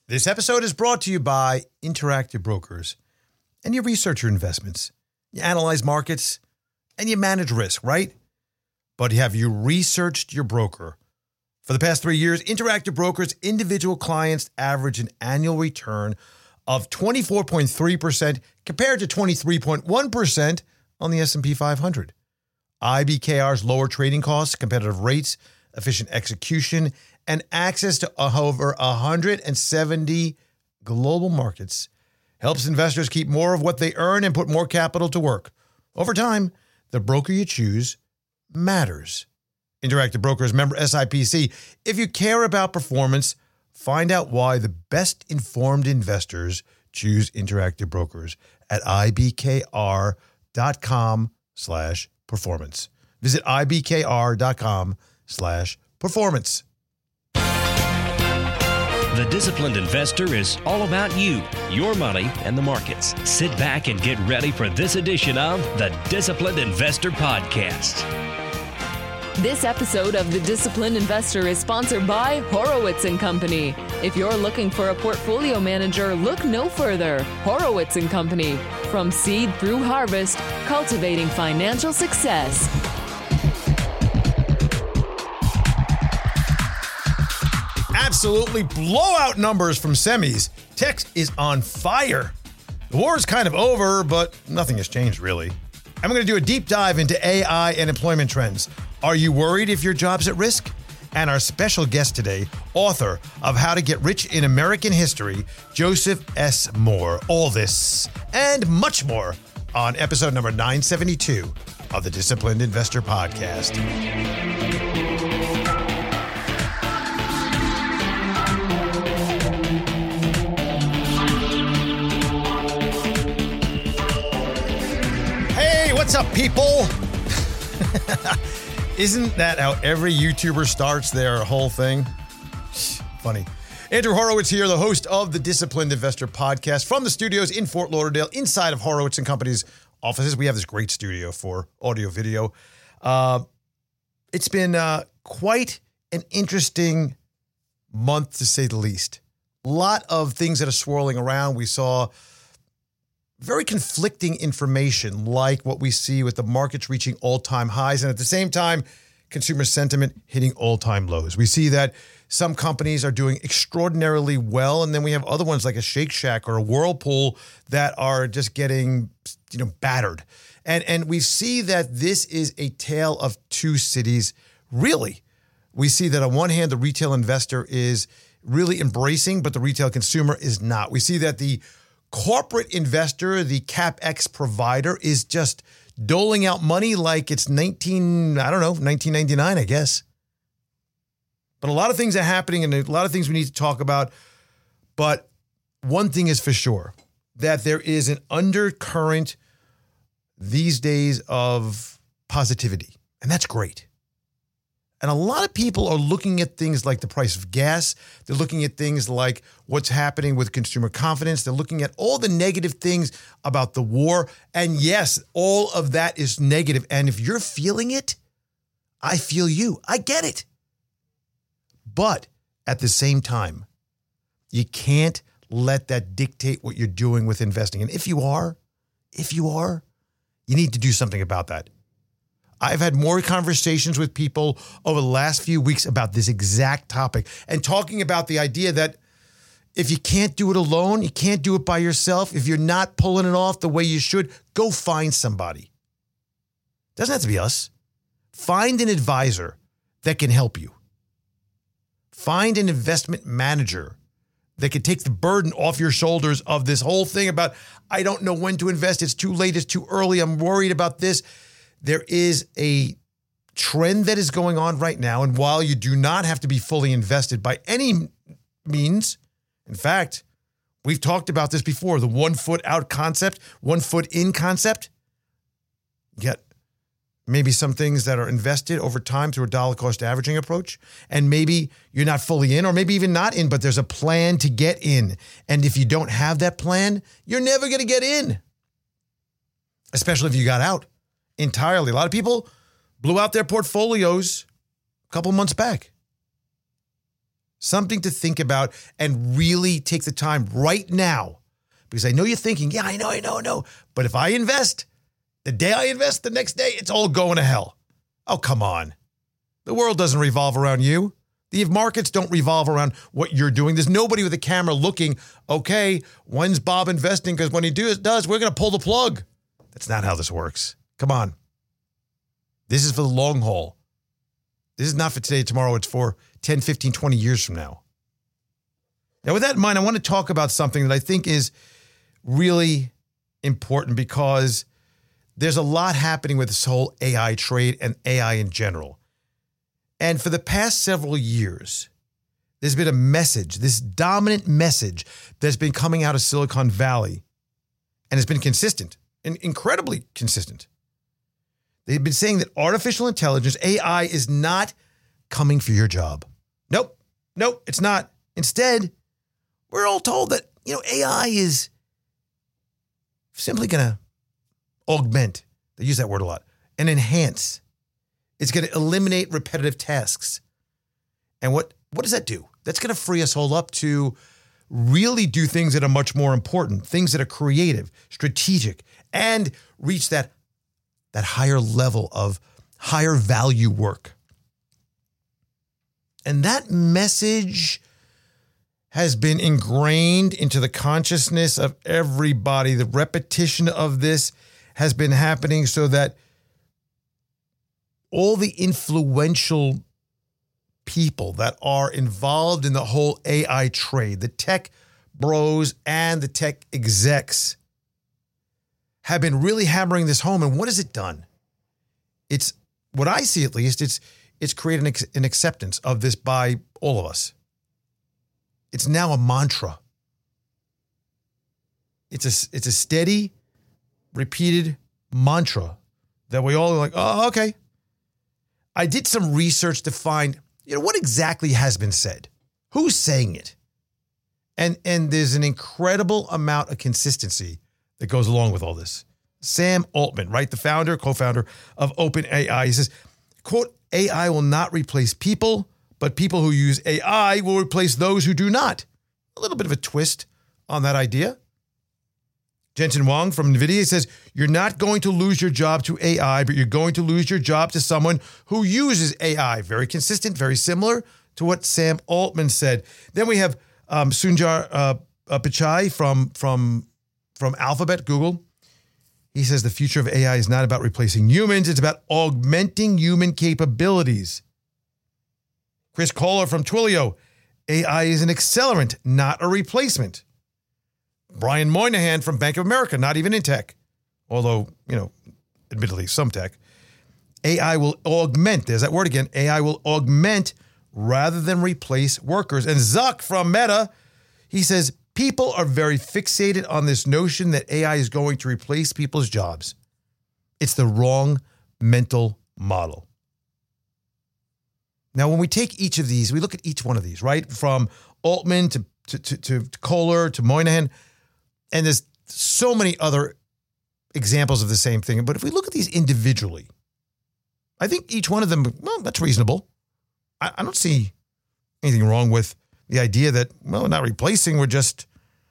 This episode is brought to you by Interactive Brokers. And you research your investments, you analyze markets, and you manage risk, right? But have you researched your broker? For the past 3 years, Interactive Brokers' individual clients average an annual return of 24.3% compared to 23.1% on the S&P 500. IBKR's lower trading costs, competitive rates, efficient execution, and access to over 170 global markets helps investors keep more of what they earn and put more capital to work. Over time, the broker you choose matters. Interactive Brokers, member SIPC. If you care about performance, find out why the best informed investors choose Interactive Brokers at ibkr.com/performance. Visit ibkr.com/performance. The Disciplined Investor is all about you, your money, and the markets. Sit back and get ready for this edition of the Disciplined Investor Podcast. This episode of The Disciplined Investor is sponsored by Horowitz & Company. If you're looking for a portfolio manager, look no further. Horowitz & Company. From seed through harvest, cultivating financial success. Absolutely blowout numbers from semis. Tech is on fire. The war is kind of over, but nothing has changed really. I'm going to do a deep dive into AI and employment trends. Are you worried if your job's at risk? And our special guest today, author of How to Get Rich in American History, Joseph S. Moore. All this and much more on episode number 972 of the Disciplined Investor Podcast. What's up, people? Isn't that how every YouTuber starts their whole thing? Funny. Andrew Horowitz here, the host of the Disciplined Investor Podcast from the studios in Fort Lauderdale, inside of Horowitz & Company's offices. We have this great studio for audio, video. It's been quite an interesting month, to say the least. A lot of things that are swirling around. We saw very conflicting information, like what we see with the markets reaching all-time highs, and at the same time, consumer sentiment hitting all-time lows. We see that some companies are doing extraordinarily well, and then we have other ones like a Shake Shack or a Whirlpool that are just getting, battered. And we see that this is a tale of two cities, really. We see that on one hand, the retail investor is really embracing, but the retail consumer is not. We see that the corporate investor, the CapEx provider, is just doling out money like it's 1999, I guess. But a lot of things are happening and a lot of things we need to talk about. But one thing is for sure, that there is an undercurrent these days of positivity, and that's great. And a lot of people are looking at things like the price of gas. They're looking at things like what's happening with consumer confidence. They're looking at all the negative things about the war. And yes, all of that is negative. And if you're feeling it, I feel you. I get it. But at the same time, you can't let that dictate what you're doing with investing. And if you are, you need to do something about that. I've had more conversations with people over the last few weeks about this exact topic and talking about the idea that if you can't do it alone, you can't do it by yourself. If you're not pulling it off the way you should, go find somebody. Doesn't have to be us. Find an advisor that can help you. Find an investment manager that can take the burden off your shoulders of this whole thing about, I don't know when to invest. It's too late. It's too early. I'm worried about this. There is a trend that is going on right now. And while you do not have to be fully invested by any means, in fact, we've talked about this before, the 1 foot out concept, 1 foot in concept. Yet maybe some things that are invested over time through a dollar cost averaging approach. And maybe you're not fully in, or maybe even not in, but there's a plan to get in. And if you don't have that plan, you're never going to get in, especially if you got out entirely. A lot of people blew out their portfolios a couple months back. Something to think about and really take the time right now. Because I know you're thinking, yeah, I know. But if I invest, the day I invest, the next day, it's all going to hell. Oh, come on. The world doesn't revolve around you. The markets don't revolve around what you're doing. There's nobody with a camera looking, okay, when's Bob investing? Because when he does, we're going to pull the plug. That's not how this works. Come on. This is for the long haul. This is not for today, tomorrow. It's for 10, 15, 20 years from now. Now, with that in mind, I want to talk about something that I think is really important because there's a lot happening with this whole AI trade and AI in general. And for the past several years, there's been a message, this dominant message that's been coming out of Silicon Valley, and it's been consistent and incredibly consistent. They've been saying that artificial intelligence, AI, is not coming for your job. Nope, it's not. Instead, we're all told that, AI is simply going to augment, they use that word a lot, and enhance. It's going to eliminate repetitive tasks. And what does that do? That's going to free us all up to really do things that are much more important, things that are creative, strategic, and reach that higher level of higher value work. And that message has been ingrained into the consciousness of everybody. The repetition of this has been happening so that all the influential people that are involved in the whole AI trade, the tech bros and the tech execs, have been really hammering this home. And what has it done? It's, what I see at least, it's created an acceptance of this by all of us. It's now a mantra. It's a steady, repeated mantra that we all are like, oh, okay. I did some research to find, what exactly has been said? Who's saying it? And there's an incredible amount of consistency that goes along with all this. Sam Altman, right? The co-founder of OpenAI, he says, quote, AI will not replace people, but people who use AI will replace those who do not. A little bit of a twist on that idea. Jensen Huang from NVIDIA says, you're not going to lose your job to AI, but you're going to lose your job to someone who uses AI. Very consistent, very similar to what Sam Altman said. Then we have Sundar Pichai from Alphabet, Google. He says the future of AI is not about replacing humans. It's about augmenting human capabilities. Chris Kohler from Twilio. AI is an accelerant, not a replacement. Brian Moynihan from Bank of America, not even in tech, although, admittedly some tech. AI will augment, there's that word again, AI will augment rather than replace workers. And Zuck from Meta, he says, people are very fixated on this notion that AI is going to replace people's jobs. It's the wrong mental model. Now, when we take each of these, we look at each one of these, right? From Altman to Kohler to Moynihan, and there's so many other examples of the same thing. But if we look at these individually, I think each one of them, well, that's reasonable. I don't see anything wrong with the idea that, well, we're not replacing, we're just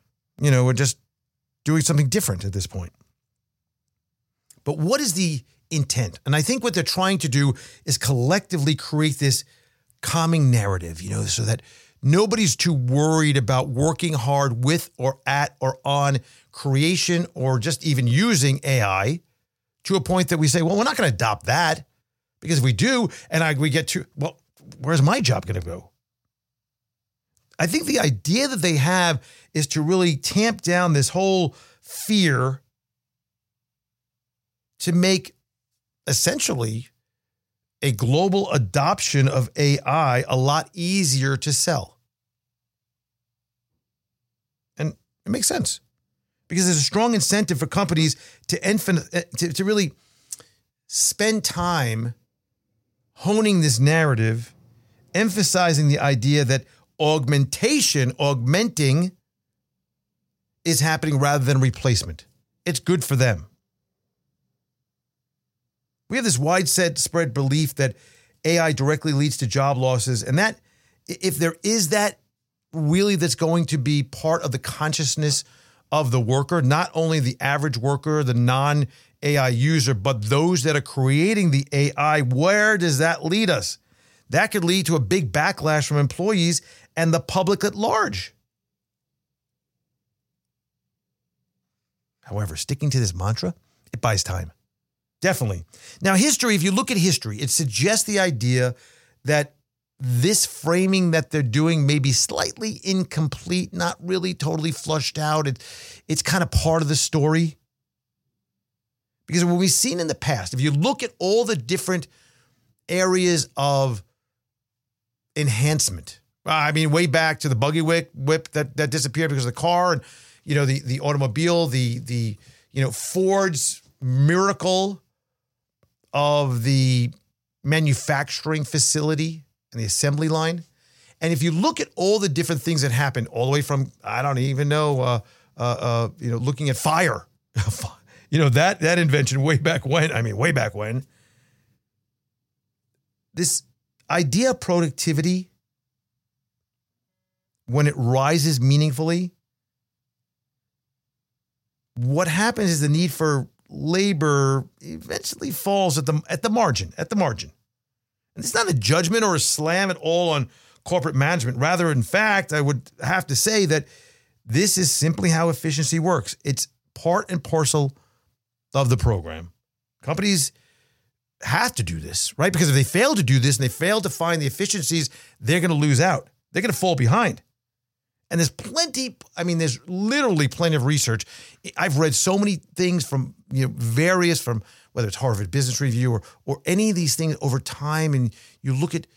doing something different at this point. But what is the intent? And I think what they're trying to do is collectively create this calming narrative, so that nobody's too worried about working hard with or at or on creation or just even using AI to a point that we say, well, we're not going to adopt that, because if we do, and we get to, well, where's my job going to go? I think the idea that they have is to really tamp down this whole fear to make essentially a global adoption of AI a lot easier to sell. And it makes sense because there's a strong incentive for companies to really spend time honing this narrative, emphasizing the idea that augmenting is happening rather than replacement. It's good for them. We have this widespread belief that AI directly leads to job losses, and that if there is that really that's going to be part of the consciousness of the worker, not only the average worker, the non-AI user, but those that are creating the AI, where does that lead us? That could lead to a big backlash from employees and the public at large. However, sticking to this mantra, it buys time. Definitely. Now, history, if you look at history, it suggests the idea that this framing that they're doing may be slightly incomplete, not really totally flushed out. It's kind of part of the story. Because what we've seen in the past, if you look at all the different areas of enhancement, I mean, way back to the buggy whip that disappeared because of the car, and the automobile, the Ford's miracle of the manufacturing facility and the assembly line. And if you look at all the different things that happened, all the way from, I don't even know, looking at fire, that invention way back when. This idea of productivity, when it rises meaningfully, what happens is the need for labor eventually falls at the margin. And it's not a judgment or a slam at all on corporate management. Rather, in fact, I would have to say that this is simply how efficiency works. It's part and parcel of the program. Companies have to do this, right? Because if they fail to do this and they fail to find the efficiencies, they're going to lose out. They're going to fall behind. And there's literally plenty of research. I've read so many things from, from whether it's Harvard Business Review or any of these things over time. And you look at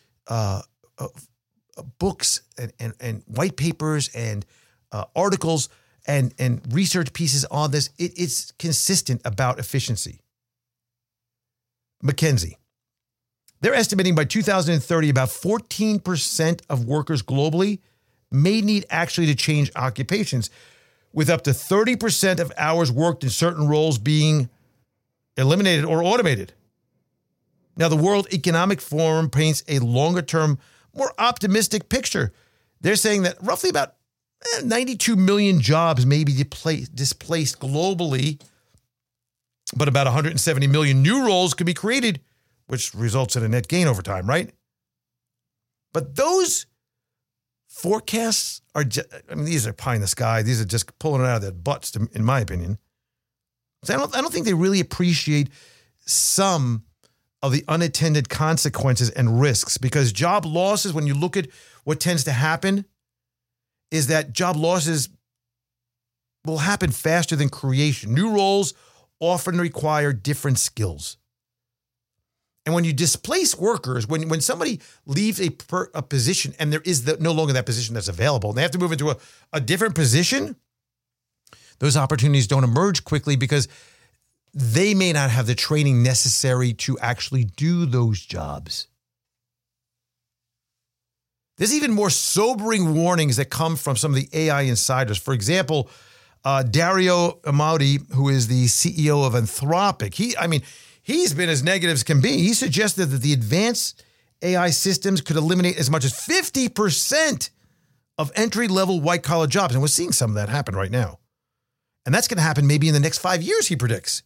books and white papers and articles and research pieces on this. It's consistent about efficiency. McKinsey, they're estimating by 2030, about 14% of workers globally may need actually to change occupations, with up to 30% of hours worked in certain roles being eliminated or automated. Now, the World Economic Forum paints a longer-term, more optimistic picture. They're saying that roughly about 92 million jobs may be displaced globally, but about 170 million new roles could be created, which results in a net gain over time, right? But those forecasts are these are pie in the sky. These are just pulling it out of their butts, in my opinion. So I don't think they really appreciate some of the unintended consequences and risks, because job losses, when you look at what tends to happen, is that job losses will happen faster than creation. New roles often require different skills. And when you displace workers, when somebody leaves a position and there is no longer that position that's available, and they have to move into a different position, those opportunities don't emerge quickly because they may not have the training necessary to actually do those jobs. There's even more sobering warnings that come from some of the AI insiders. For example, Dario Amodei, who is the CEO of Anthropic, he's been as negative as can be. He suggested that the advanced AI systems could eliminate as much as 50% of entry-level white-collar jobs. And we're seeing some of that happen right now. And that's going to happen maybe in the next 5 years, he predicts.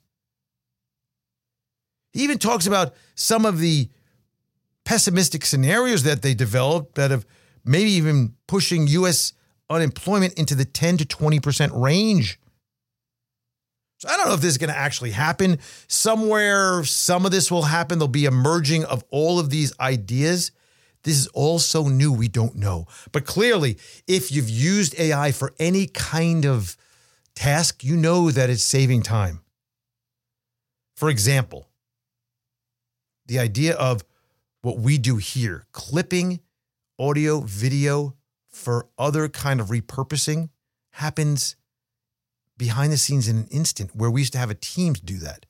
He even talks about some of the pessimistic scenarios that they developed that have maybe even pushing U.S. unemployment into the 10 to 20% range. So I don't know if this is going to actually happen. Somewhere, some of this will happen. There'll be a merging of all of these ideas. This is all so new, we don't know. But clearly, if you've used AI for any kind of task, you know that it's saving time. For example, the idea of what we do here, clipping audio, video for other kind of repurposing, happens behind the scenes in an instant, where we used to have a team to do that.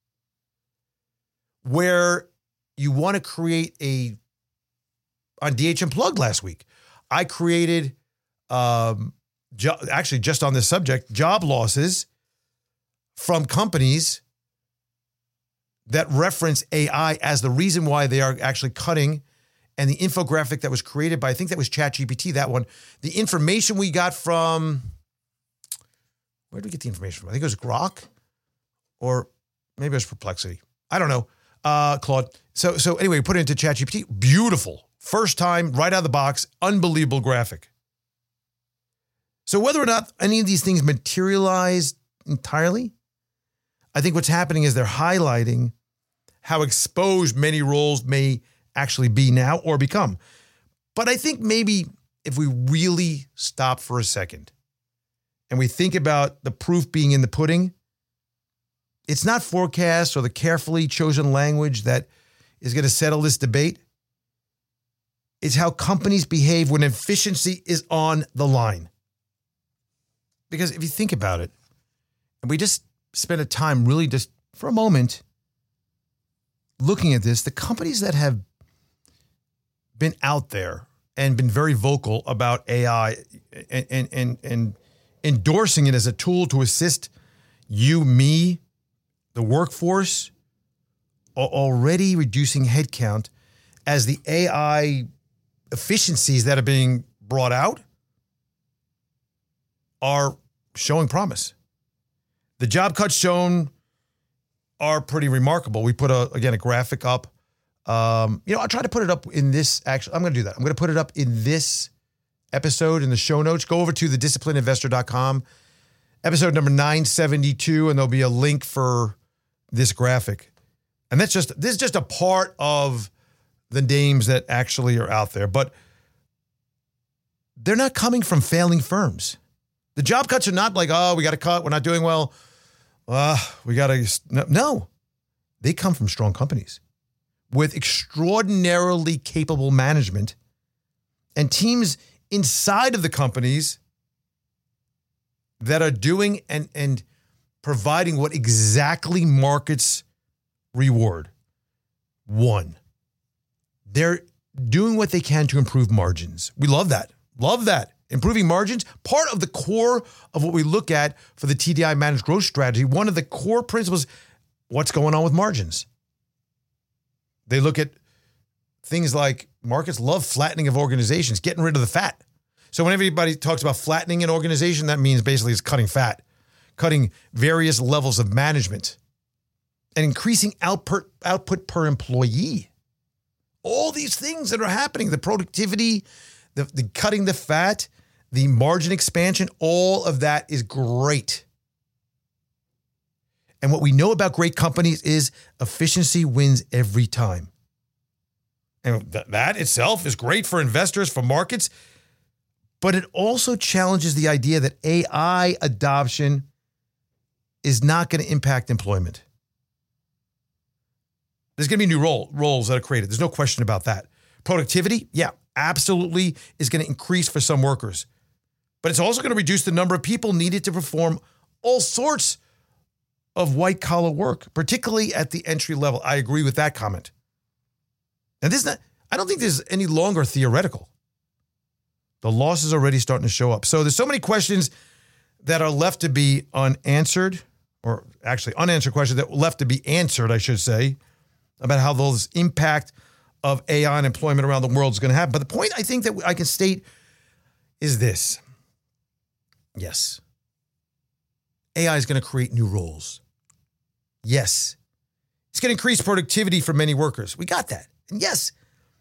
Where you want to create on DH Unplugged last week, I created, actually just on this subject, job losses from companies that reference AI as the reason why they are actually cutting and the infographic that was created by, I think that was ChatGPT, that one, the information we got from, where did we get the information from? I think it was Grok, or maybe it was Perplexity. I don't know. Claude. So anyway, we put it into ChatGPT. Beautiful. First time, right out of the box, unbelievable graphic. So whether or not any of these things materialize entirely, I think what's happening is they're highlighting how exposed many roles may actually be now or become. But I think maybe if we really stop for a second and we think about the proof being in the pudding, it's not forecasts or the carefully chosen language that is going to settle this debate. It's how companies behave when efficiency is on the line. Because if you think about it, and we just spend a time really just for a moment looking at this, the companies that have been out there and been very vocal about AI and endorsing it as a tool to assist you, me, the workforce, are already reducing headcount as the AI efficiencies that are being brought out are showing promise. The job cuts shown are pretty remarkable. We put a graphic up. I'll try to put it up in this. Actually, I'm going to do that. I'm going to put it up in this episode in the show notes. Go over to thedisciplinedinvestor.com, episode number 972, and there'll be a link for this graphic. And this is just a part of the names that actually are out there, but they're not coming from failing firms. The job cuts are not like, oh, we got to cut, we're not doing well. We got to, no. They come from strong companies with extraordinarily capable management and teams inside of the companies that are doing and providing what exactly markets reward. One, they're doing what they can to improve margins. We love that. Love that. Improving margins, part of the core of what we look at for the TDI managed growth strategy. One of the core principles, what's going on with margins? They look at things like markets love flattening of organizations, getting rid of the fat. So when everybody talks about flattening an organization, that means basically it's cutting fat, cutting various levels of management, and increasing output per employee. All these things that are happening, the productivity, the cutting the fat, the margin expansion, all of that is great. And what we know about great companies is efficiency wins every time. And that itself is great for investors, for markets, but it also challenges the idea that AI adoption is not going to impact employment. There's going to be new roles that are created. There's no question about that. Productivity, yeah, absolutely is going to increase for some workers. But it's also going to reduce the number of people needed to perform all sorts of white-collar work, particularly at the entry level. I agree with that comment. And I don't think this is any longer theoretical. The loss is already starting to show up. So there's so many questions that are left to be unanswered, or actually unanswered questions that left to be answered, I should say, about how those impact of AI and employment around the world is going to happen. But the point I think that I can state is this. Yes, AI is going to create new roles. Yes, it's going to increase productivity for many workers. We got that. And yes,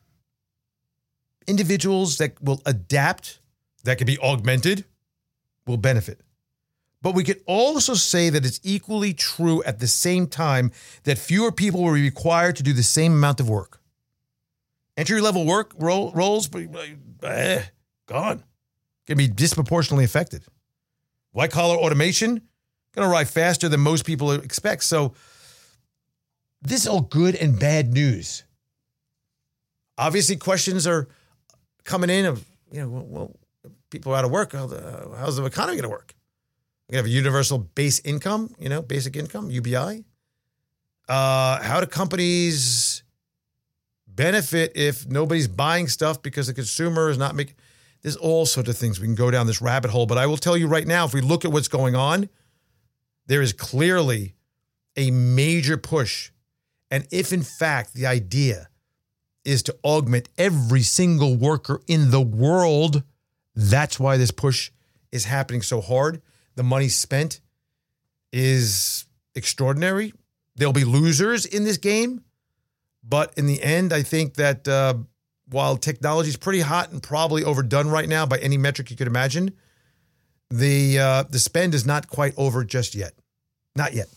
individuals that will adapt, that can be augmented, will benefit. But we could also say that it's equally true at the same time that fewer people will be required to do the same amount of work. Entry-level work roles, gone. Going to be disproportionately affected. White-collar automation, going to arrive faster than most people expect. So this is all good and bad news. Obviously, questions are coming in of, well, people are out of work. How's the economy going to work? We're going to have a universal base income, basic income, UBI. How do companies benefit if nobody's buying stuff because the consumer is not making... There's all sorts of things. We can go down this rabbit hole, but I will tell you right now, if we look at what's going on, there is clearly a major push. And if, in fact, the idea is to augment every single worker in the world. That's why this push is happening so hard. The money spent is extraordinary. There'll be losers in this game. But in the end, I think that while technology is pretty hot and probably overdone right now by any metric you could imagine, the spend is not quite over just yet. Not yet.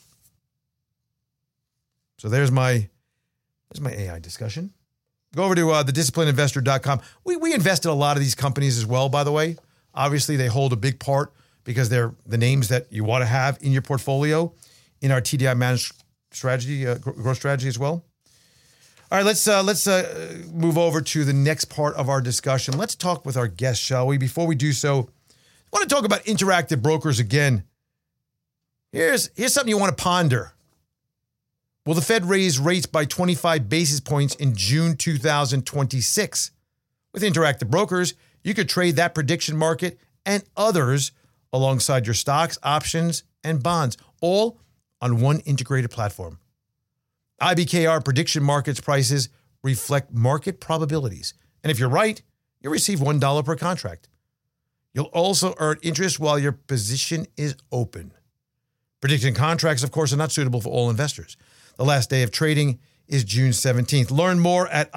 So there's my AI discussion. Go over to thedisciplinedinvestor.com. We invest in a lot of these companies as well, by the way. Obviously, they hold a big part because they're the names that you want to have in your portfolio in our TDI managed strategy, growth strategy as well. All right, let's move over to the next part of our discussion. Let's talk with our guest, shall we? Before we do so, I want to talk about Interactive Brokers again. Here's something you want to ponder. Will the Fed raise rates by 25 basis points in June 2026? With Interactive Brokers, you could trade that prediction market and others alongside your stocks, options, and bonds, all on one integrated platform. IBKR prediction markets prices reflect market probabilities. And if you're right, you'll receive $1 per contract. You'll also earn interest while your position is open. Prediction contracts, of course, are not suitable for all investors. The last day of trading is June 17th. Learn more at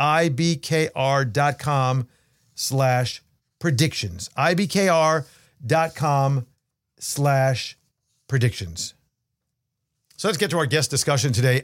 ibkr.com/predictions. ibkr.com/predictions. So let's get to our guest discussion today.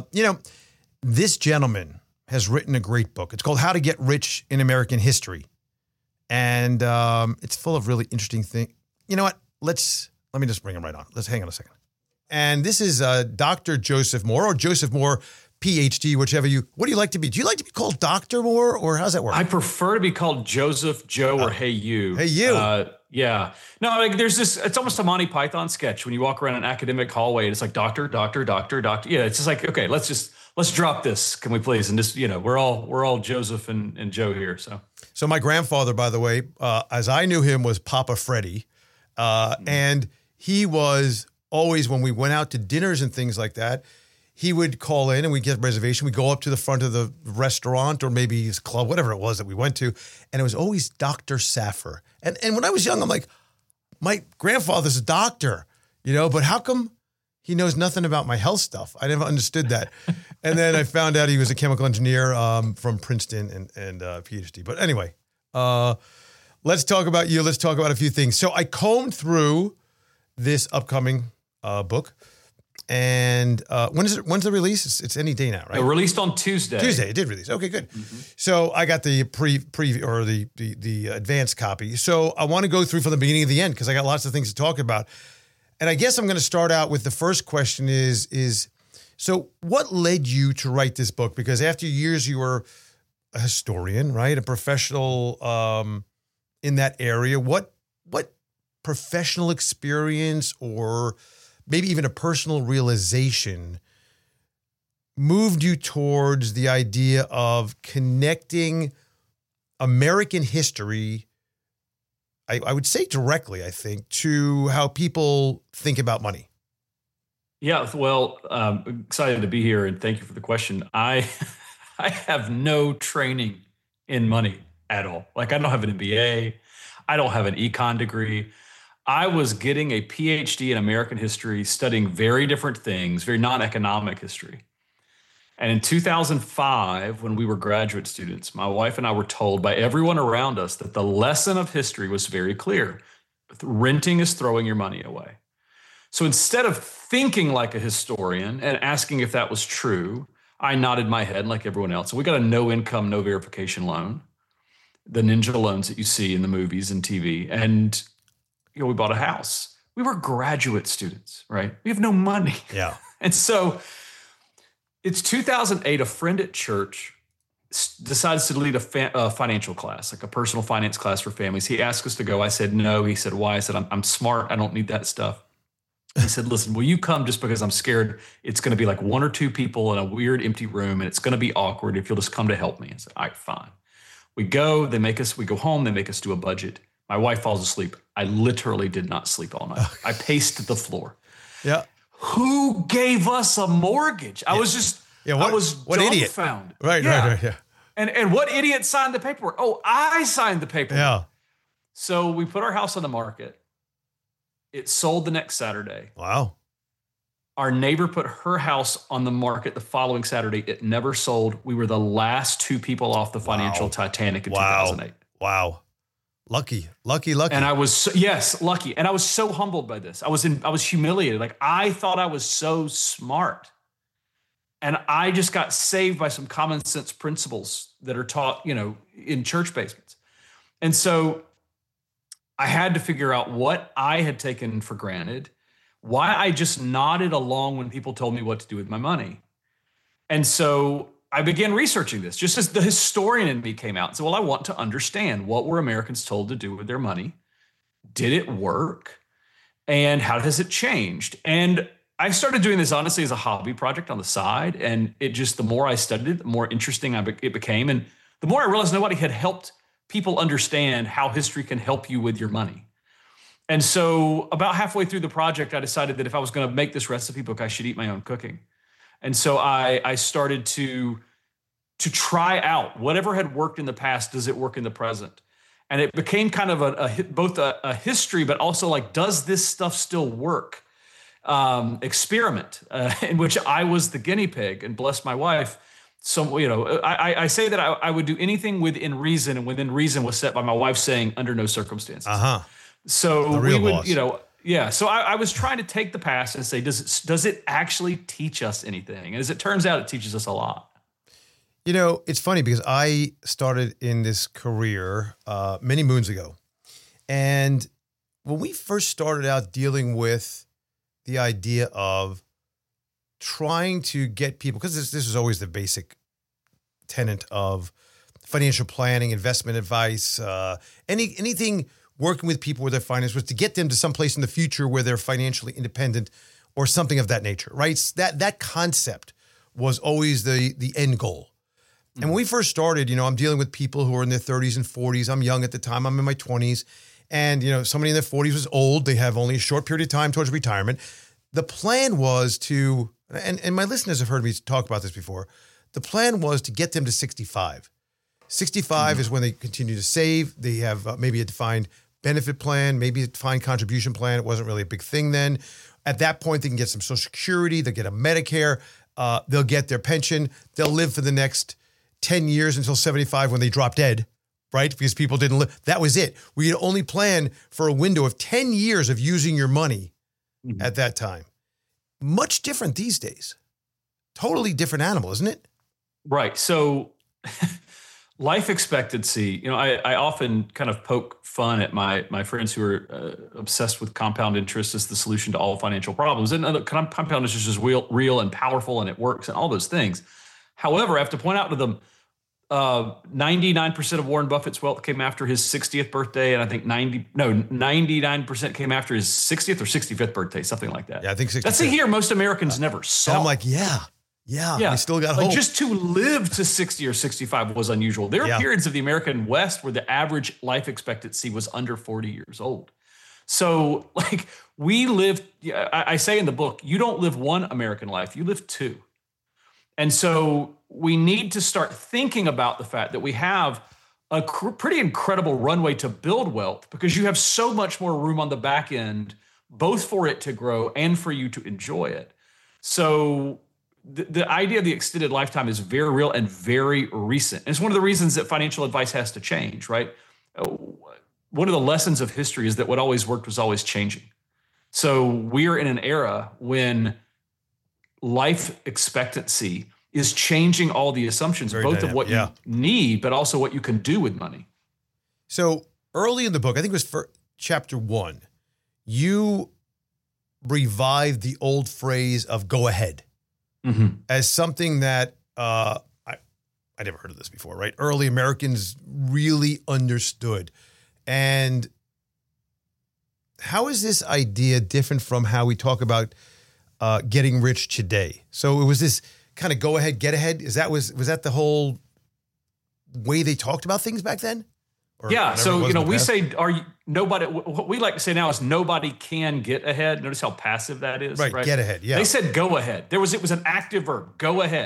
This gentleman has written a great book. It's called How to Get Rich in American History. And it's full of really interesting things. You know what? Let me just bring him right on. Let's hang on a second. And this is Dr. Joseph Moore, or Joseph Moore, PhD, whichever what do you like to be? Do you like to be called Dr. Moore, or how's that work? I prefer to be called Joseph, Joe, or Hey You. Hey You. Yeah. No, there's this, it's almost a Monty Python sketch when you walk around an academic hallway and it's like doctor. Yeah, it's just like, okay, let's drop this. Can we please? And just, we're all Joseph and Joe here. So my grandfather, by the way, as I knew him, was Papa Freddy. And he was always, when we went out to dinners and things like that, he would call in and we'd get a reservation. We'd go up to the front of the restaurant or maybe his club, whatever it was that we went to. And it was always Dr. Saffer. And when I was young, I'm like, my grandfather's a doctor, but how come he knows nothing about my health stuff? I never understood that. And then I found out he was a chemical engineer from Princeton and PhD. But anyway, let's talk about you. Let's talk about a few things. So I combed through this upcoming book. And when's the release? It's any day now, right? It released on Tuesday. It did release. Okay, good. Mm-hmm. So I got the preview or the advanced copy. So I want to go through from the beginning to the end because I got lots of things to talk about. And I guess I'm going to start out with the first question is so what led you to write this book? Because after years you were a historian, right? A professional in that area. What professional experience or maybe even a personal realization moved you towards the idea of connecting American history, I would say directly, I think, to how people think about money? Yeah, well, I'm excited to be here and thank you for the question. I have no training in money at all. Like I don't have an MBA. I don't have an econ degree. I was getting a PhD in American history, studying very different things, very non-economic history. And in 2005, when we were graduate students, my wife and I were told by everyone around us that the lesson of history was very clear. Renting is throwing your money away. So instead of thinking like a historian and asking if that was true, I nodded my head like everyone else. So we got a no income, no verification loan, the ninja loans that you see in the movies and TV. And we bought a house. We were graduate students, right? We have no money. Yeah. And so it's 2008, a friend at church decides to lead a financial class, like a personal finance class for families. He asked us to go. I said, no. He said, why? I said, I'm smart. I don't need that stuff. He said, listen, will you come just because I'm scared it's going to be like one or two people in a weird empty room and it's going to be awkward if you'll just come to help me. I said, all right, fine. We go home, they make us do a budget. My wife falls asleep. I literally did not sleep all night. I paced the floor. Yeah. Who gave us a mortgage? I was just, what idiot. dumbfounded. Right. Yeah. And what idiot signed the paperwork? Oh, I signed the paperwork. Yeah. So we put our house on the market. It sold the next Saturday. Wow. Our neighbor put her house on the market the following Saturday. It never sold. We were the last 2 people off the financial Titanic in 2008. Wow. Lucky. And I was, lucky. And I was so humbled by this. I was humiliated. Like, I thought I was so smart. And I just got saved by some common sense principles that are taught, in church basements. And so I had to figure out what I had taken for granted, why I just nodded along when people told me what to do with my money. And so I began researching this, just as the historian in me came out and said, well, I want to understand, what were Americans told to do with their money? Did it work? And how has it changed? And I started doing this honestly as a hobby project on the side. And it just, the more I studied it, the more interesting it became. And the more I realized nobody had helped people understand how history can help you with your money. And so about halfway through the project, I decided that if I was going to make this recipe book, I should eat my own cooking. And so I started to try out whatever had worked in the past, does it work in the present? And it became kind of both a history, but also like, does this stuff still work? Experiment in which I was the guinea pig, and bless my wife. So, I say that I would do anything within reason, and within reason was set by my wife saying under no circumstances. So we would, So I was trying to take the past and say, does it actually teach us anything? And as it turns out, it teaches us a lot. It's funny because I started in this career many moons ago. And when we first started out dealing with the idea of trying to get people, because this is always the basic tenet of financial planning, investment advice, anything working with people with their finances, was to get them to some place in the future where they're financially independent or something of that nature, right? That concept was always the end goal. And when we first started, I'm dealing with people who are in their 30s and 40s. I'm young at the time. I'm in my 20s. And, somebody in their 40s was old. They have only a short period of time towards retirement. The plan was to, and my listeners have heard me talk about this before, the plan was to get them to 65. 65 is when they continue to save. They have maybe a defined benefit plan, maybe a defined contribution plan. It wasn't really a big thing then. At that point, they can get some Social Security. They'll get a Medicare. They'll get their pension. They'll live for the next 10 years until 75 when they drop dead. Right? Because people didn't live. That was it. We had only planned for a window of 10 years of using your money at that time. Much different these days. Totally different animal, isn't it? Right. So life expectancy, I often kind of poke fun at my friends who are obsessed with compound interest as the solution to all financial problems. And compound interest is real and powerful, and it works and all those things. However, I have to point out to them, 99% of Warren Buffett's wealth came after his 60th birthday, and I think 99% came after his 60th or 65th birthday, something like that. Yeah, I think 65th. That's a year most Americans never saw. And I'm like, yeah, we still got hope. Just to live to 60 or 65 was unusual. There are periods of the American West where the average life expectancy was under 40 years old. So, we live, I say in the book, you don't live one American life, you live two. And so we need to start thinking about the fact that we have a pretty incredible runway to build wealth, because you have so much more room on the back end, both for it to grow and for you to enjoy it. So the idea of the extended lifetime is very real and very recent. And it's one of the reasons that financial advice has to change, right? One of the lessons of history is that what always worked was always changing. So we're in an era when life expectancy is changing all the assumptions, both of what you need, but also what you can do with money. So early in the book, I think it was for chapter 1, you revived the old phrase of go ahead as something that I never heard of this before, right? Early Americans really understood. And how is this idea different from how we talk about getting rich today? So it was this kind of go ahead, get ahead. Was that the whole way they talked about things back then? Yeah. So, we say, what we like to say now is nobody can get ahead. Notice how passive that is. Right. Get ahead. Yeah. They said go ahead. It was an active verb, go ahead.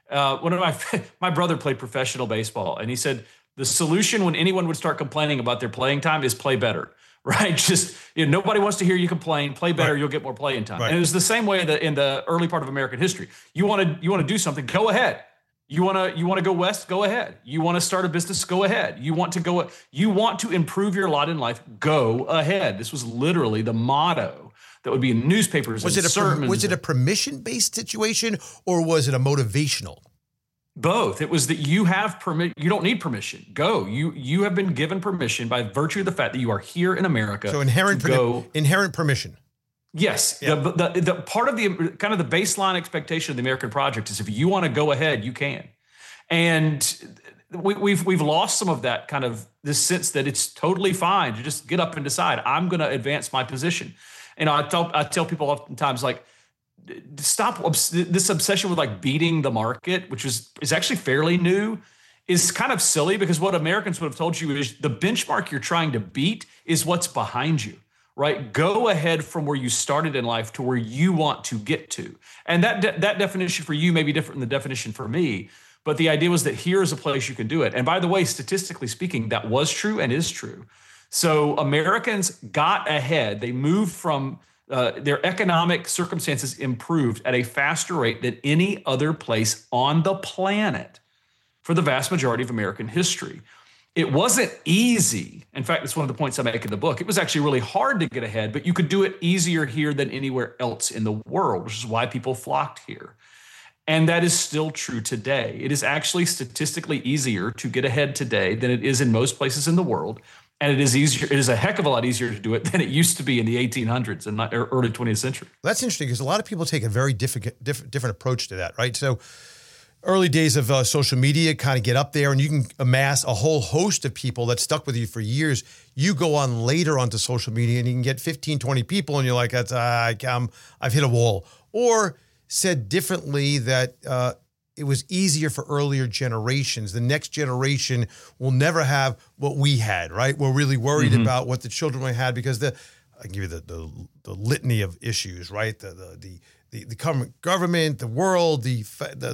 One of my brother played professional baseball, and he said the solution when anyone would start complaining about their playing time is play better. Right. Just, nobody wants to hear you complain. Play better. Right. You'll get more playing time. Right. And it was the same way that in the early part of American history. You want to do something, go ahead. You want to go west, go ahead. You want to start a business, go ahead. You want to improve your lot in life, go ahead. This was literally the motto that would be in newspapers and sermons. Was it a permission-based situation, or was it a motivational? Both. It was that you have permit. You don't need permission. Go. You have been given permission by virtue of the fact that you are here in America. So inherent permission. Yes. Yeah. The part of the kind of the baseline expectation of the American project is if you want to go ahead, you can. And we've lost some of that kind of this sense that it's totally fine to just get up and decide I'm going to advance my position. I tell people oftentimes, like, stop this obsession with like beating the market, which is actually fairly new, is kind of silly, because what Americans would have told you is the benchmark you're trying to beat is what's behind you, right? Go ahead from where you started in life to where you want to get to. And that definition for you may be different than the definition for me, but the idea was that here is a place you can do it. And by the way, statistically speaking, that was true and is true. So Americans got ahead. They moved from their economic circumstances improved at a faster rate than any other place on the planet for the vast majority of American history. It wasn't easy. In fact, it's one of the points I make in the book. It was actually really hard to get ahead, but you could do it easier here than anywhere else in the world, which is why people flocked here. And that is still true today. It is actually statistically easier to get ahead today than it is in most places in the world. And it is easier. It is a heck of a lot easier to do it than it used to be in the 1800s and early 20th century. That's interesting, because a lot of people take a very different approach to that, right? So early days of social media kind of get up there, and you can amass a whole host of people that stuck with you for years. You go on later onto social media and you can get 15, 20 people, and you're like, I've hit a wall. Or said differently, that it was easier for earlier generations. The next generation will never have what we had, right? We're really worried about what the children may have, because I can give you the litany of issues, right? The government, the world, the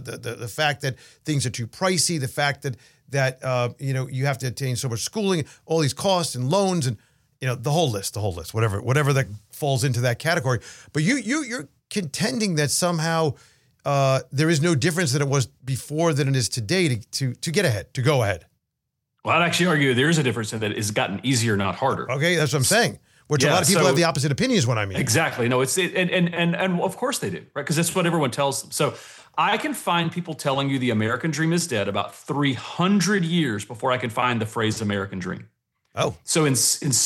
fact that things are too pricey, the fact that you have to attain so much schooling, all these costs and loans, and the whole list, whatever that falls into that category. But you're contending that somehow there is no difference than it was before than it is today to get ahead, to go ahead. Well, I'd actually argue there is a difference in that it's gotten easier, not harder. Okay, that's what I'm saying. Which a lot of people have the opposite opinion is what I mean. Exactly. No, and of course they do, right? Because that's what everyone tells them. So I can find people telling you the American dream is dead about 300 years before I can find the phrase American dream. Oh. So in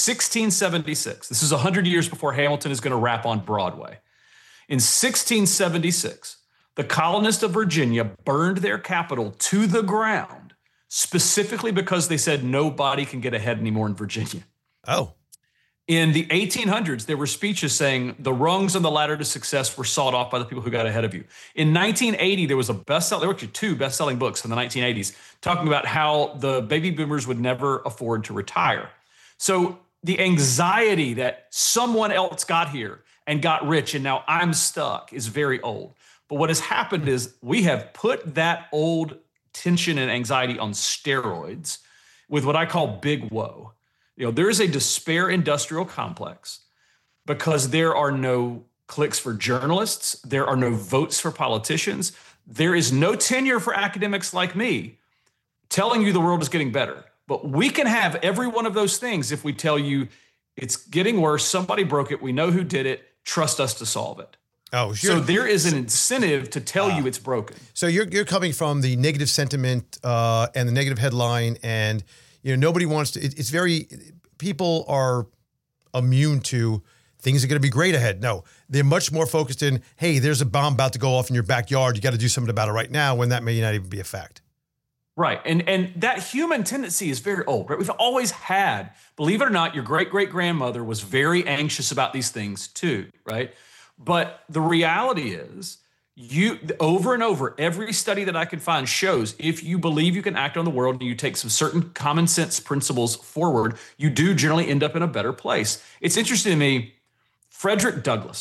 1676, this is 100 years before Hamilton is going to rap on Broadway. In 1676, the colonists of Virginia burned their capital to the ground, specifically because they said nobody can get ahead anymore in Virginia. Oh. In the 1800s, there were speeches saying the rungs on the ladder to success were sawed off by the people who got ahead of you. In 1980, there were actually two best-selling books in the 1980s talking about how the baby boomers would never afford to retire. So the anxiety that someone else got here and got rich and now I'm stuck is very old. But what has happened is we have put that old tension and anxiety on steroids with what I call big woe. There is a despair industrial complex because there are no clicks for journalists. There are no votes for politicians. There is no tenure for academics like me telling you the world is getting better. But we can have every one of those things if we tell you it's getting worse, somebody broke it, we know who did it, trust us to solve it. Oh, sure. So there is an incentive to tell you it's broken. So you're coming from the negative sentiment and the negative headline, and nobody wants to. It's very, people are immune to things are going to be great ahead. No, they're much more focused in, hey, there's a bomb about to go off in your backyard. You got to do something about it right now, when that may not even be a fact. Right. And that human tendency is very old, right? We've always had, believe it or not, your great-great-grandmother was very anxious about these things too, right? But the reality is, over and over, every study that I can find shows if you believe you can act on the world and you take some certain common sense principles forward, you do generally end up in a better place. It's interesting to me, Frederick Douglass,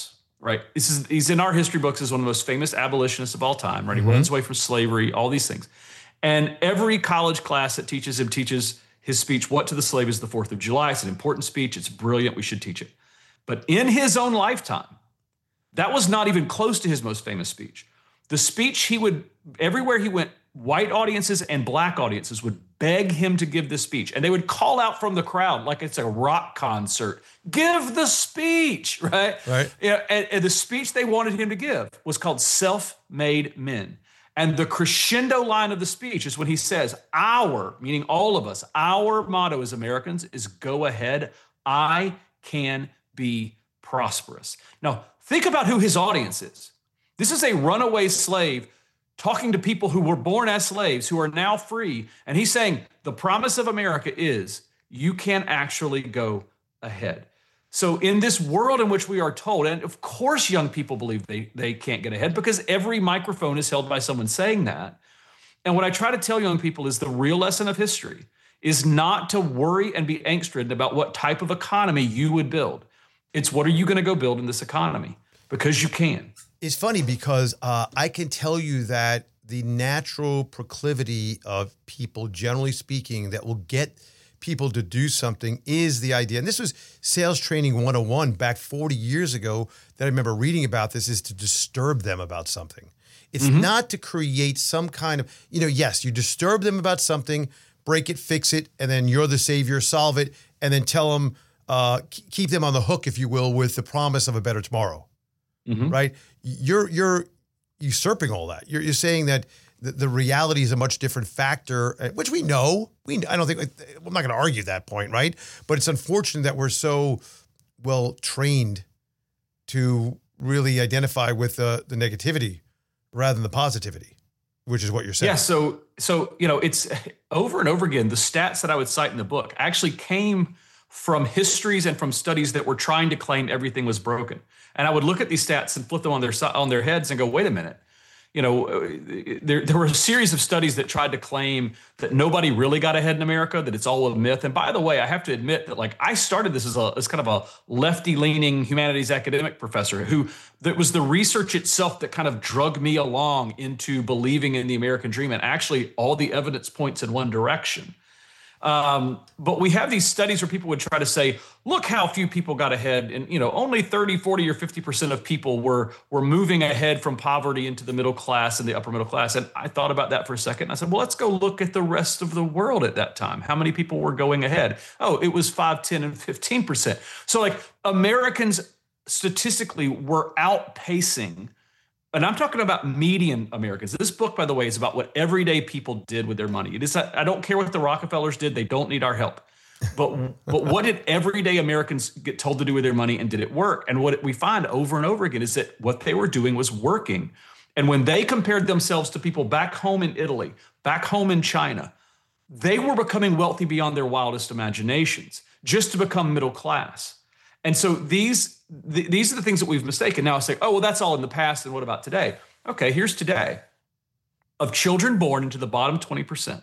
right? He's in our history books as one of the most famous abolitionists of all time, right? He runs away from slavery, all these things. And every college class that teaches him teaches his speech, What to the Slave is the 4th of July. It's an important speech. It's brilliant. We should teach it. But in his own lifetime, that was not even close to his most famous speech. The speech everywhere he went, white audiences and black audiences would beg him to give this speech. And they would call out from the crowd like it's a rock concert, give the speech, right? Right. Yeah, and the speech they wanted him to give was called Self-Made Men. And the crescendo line of the speech is when he says, meaning all of us, our motto as Americans is go ahead, I can be prosperous. Now, think about who his audience is. This is a runaway slave talking to people who were born as slaves, who are now free. And he's saying, the promise of America is you can actually go ahead. So in this world in which we are told, and of course young people believe they can't get ahead because every microphone is held by someone saying that. And what I try to tell young people is the real lesson of history is not to worry and be angst-ridden about what type of economy you would build. It's what are you going to go build in this economy? Because you can. It's funny because I can tell you that the natural proclivity of people, generally speaking, that will get people to do something is the idea. And this was Sales Training 101 back 40 years ago that I remember reading about this, is to disturb them about something. It's not to create some kind of, yes, you disturb them about something, break it, fix it, and then you're the savior, solve it, and then tell them, keep them on the hook, if you will, with the promise of a better tomorrow. Right? You're usurping all that. You're saying that the reality is a much different factor, which we know. I don't think, I'm not going to argue that point, right? But it's unfortunate that we're so well trained to really identify with the negativity rather than the positivity, which is what you're saying. Yeah. So it's over and over again. The stats that I would cite in the book actually came from histories and from studies that were trying to claim everything was broken. And I would look at these stats and flip them on their heads and go, wait a minute. There were a series of studies that tried to claim that nobody really got ahead in America, that it's all a myth. And by the way, I have to admit that I started this as kind of a lefty-leaning humanities academic professor that was the research itself that kind of drug me along into believing in the American dream. And actually all the evidence points in one direction. But we have these studies where people would try to say, look how few people got ahead. And, only 30, 40 or 50% of people were moving ahead from poverty into the middle class and the upper middle class. And I thought about that for a second. I said, well, let's go look at the rest of the world at that time. How many people were going ahead? Oh, it was 5, 10 and 15%. So Americans statistically were outpacing. And I'm talking about median Americans. This book, by the way, is about what everyday people did with their money. I don't care what the Rockefellers did. They don't need our help. But what did everyday Americans get told to do with their money, and did it work? And what we find over and over again is that what they were doing was working. And when they compared themselves to people back home in Italy, back home in China, they were becoming wealthy beyond their wildest imaginations just to become middle class. And so these are the things that we've mistaken. Now I say, oh, well, that's all in the past. And what about today? Okay, here's today. Of children born into the bottom 20%,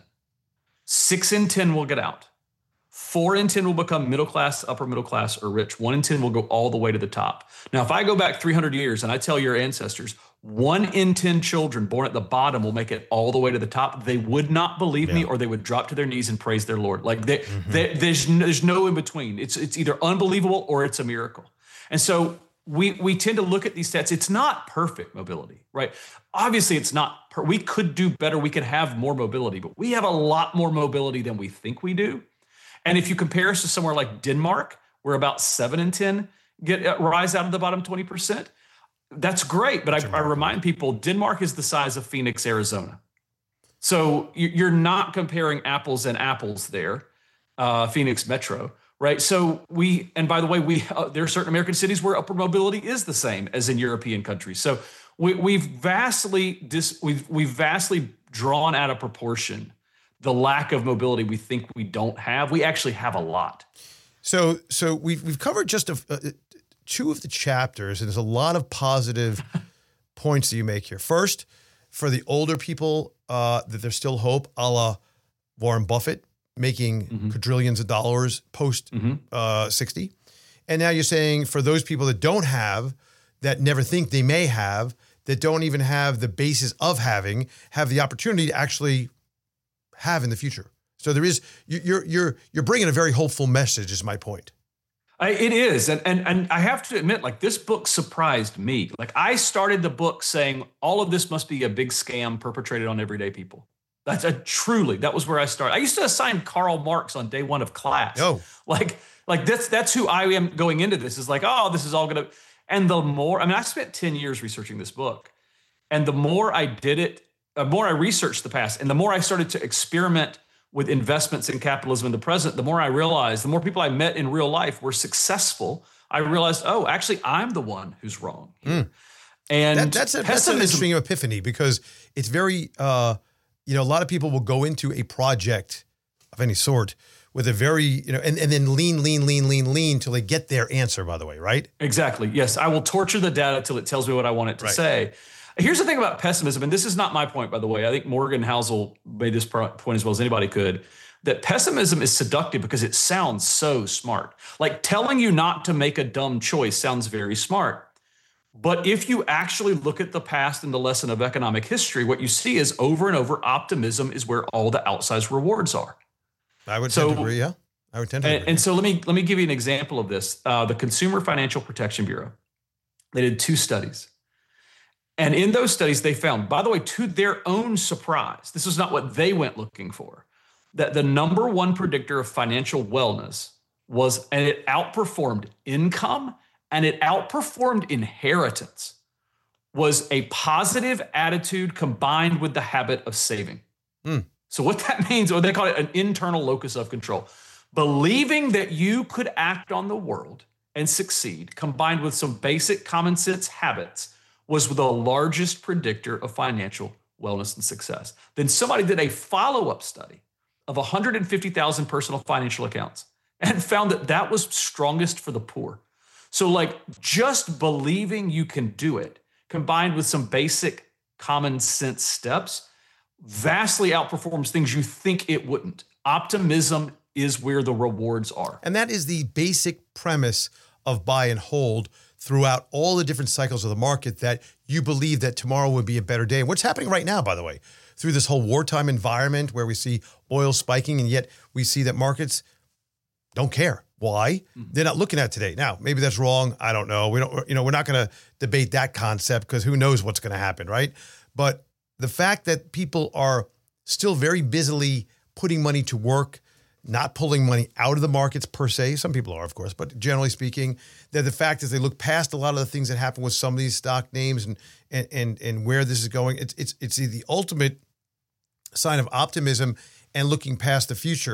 6 in 10 will get out. 4 in 10 will become middle class, upper middle class, or rich. 1 in 10 will go all the way to the top. Now, if I go back 300 years and I tell your ancestors, 1 in 10 children born at the bottom will make it all the way to the top, they would not believe me, or they would drop to their knees and praise their Lord. There's no in between. It's either unbelievable or it's a miracle. And so we tend to look at these stats. It's not perfect mobility, right? Obviously, it's not. We could do better. We could have more mobility, but we have a lot more mobility than we think we do. And if you compare us to somewhere like Denmark, where about 7 in 10 rise out of the bottom 20%, that's great. But I remind people, Denmark is the size of Phoenix, Arizona. So you're not comparing apples and apples there, Phoenix Metro, right? So and by the way, there are certain American cities where upper mobility is the same as in European countries. So we've vastly drawn out of proportion the lack of mobility we think we don't have. We actually have a lot. So we've covered just 2 of the chapters, and there's a lot of positive points that you make here. First, for the older people, that there's still hope, a la Warren Buffett making quadrillions of dollars post 60. And now you're saying for those people that don't have that never think they may have, that don't even have the basis of having, have the opportunity to actually have in the future. So there is, you're bringing a very hopeful message is my point. It is. And I have to admit, like, this book surprised me. Like, I started the book saying all of this must be a big scam perpetrated on everyday people. That was where I started. I used to assign Karl Marx on day one of class. Oh, like that's who I am going into this, is like, oh, this is all going to, and the more, I spent 10 years researching this book, and the more I did it, the more I researched the past, and the more I started to experiment with investments in capitalism in the present, the more I realized, the more people I met in real life were successful, I realized, oh, actually, I'm the one who's wrong. And that's an interesting epiphany, because it's very, a lot of people will go into a project of any sort with a very, and then lean till they get their answer, by the way, right? Exactly. Yes. I will torture the data till it tells me what I want it to say. Here's the thing about pessimism, and this is not my point, by the way. I think Morgan Housel made this point as well as anybody could, that pessimism is seductive because it sounds so smart. Like, telling you not to make a dumb choice sounds very smart. But if you actually look at the past and the lesson of economic history, what you see is over and over, optimism is where all the outsized rewards are. I would tend to agree, yeah. I would tend to agree. And so let me give you an example of this. The Consumer Financial Protection Bureau, they did 2 studies. And in those studies, they found, by the way, to their own surprise, this is not what they went looking for, that the number one predictor of financial wellness was, and it outperformed income and it outperformed inheritance, was a positive attitude combined with the habit of saving. So what that means, or they call it an internal locus of control, believing that you could act on the world and succeed, combined with some basic common sense habits, was the largest predictor of financial wellness and success. Then somebody did a follow-up study of 150,000 personal financial accounts and found that was strongest for the poor. So, like, just believing you can do it, combined with some basic common sense steps, vastly outperforms things you think it wouldn't. Optimism is where the rewards are. And that is the basic premise of buy and hold throughout all the different cycles of the market, that you believe that tomorrow would be a better day. And what's happening right now, by the way, through this whole wartime environment where we see oil spiking, and yet we see that markets don't care. Why? They're not looking at today. Now, maybe that's wrong. I don't know. We're not going to debate that concept, because who knows what's going to happen, right? But the fact that people are still very busily putting money to work, not pulling money out of the markets per se. Some people are, of course, but generally speaking, that the fact is they look past a lot of the things that happen with some of these stock names and where this is going. It's the ultimate sign of optimism and looking past the future.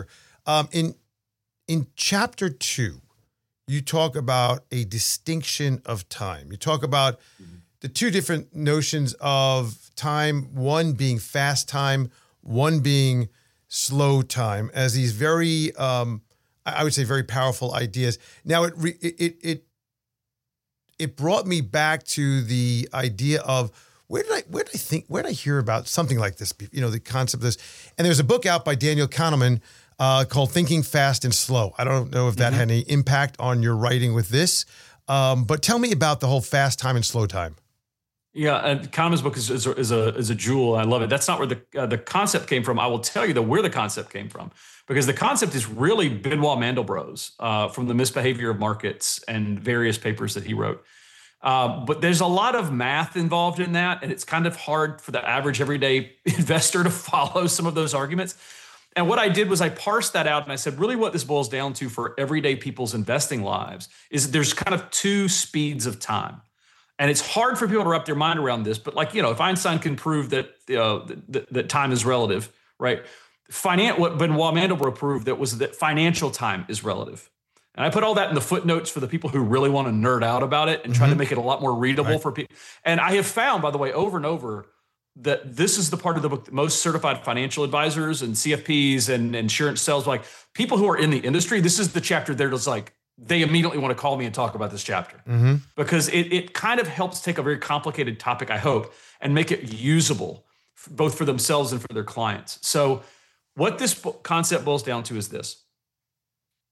In chapter 2, you talk about a distinction of time. You talk about the 2 different notions of time, one being fast time, one being slow time, as these very, I would say, very powerful ideas. Now, it brought me back to the idea of where did I hear about something like this? The concept of this. And there's a book out by Daniel Kahneman called Thinking Fast and Slow. I don't know if that had any impact on your writing with this, but tell me about the whole fast time and slow time. Yeah, and Kahneman's book is a jewel. I love it. That's not where the concept came from. I will tell you where the concept came from, because the concept is really Benoit Mandelbrot's from The Misbehavior of Markets and various papers that he wrote. But there's a lot of math involved in that, and it's kind of hard for the average everyday investor to follow some of those arguments. And what I did was I parsed that out, and I said, really what this boils down to for everyday people's investing lives is there's kind of 2 speeds of time. And it's hard for people to wrap their mind around this, but if Einstein can prove that that time is relative, right? What Benoit Mandelbrot proved was that financial time is relative. And I put all that in the footnotes for the people who really want to nerd out about it and try to make it a lot more readable for people. And I have found, by the way, over and over, that this is the part of the book that most certified financial advisors and CFPs and insurance sales, like people who are in the industry, this is the chapter they're just like, they immediately want to call me and talk about this chapter because it kind of helps take a very complicated topic, I hope, and make it usable both for themselves and for their clients. So what this concept boils down to is this.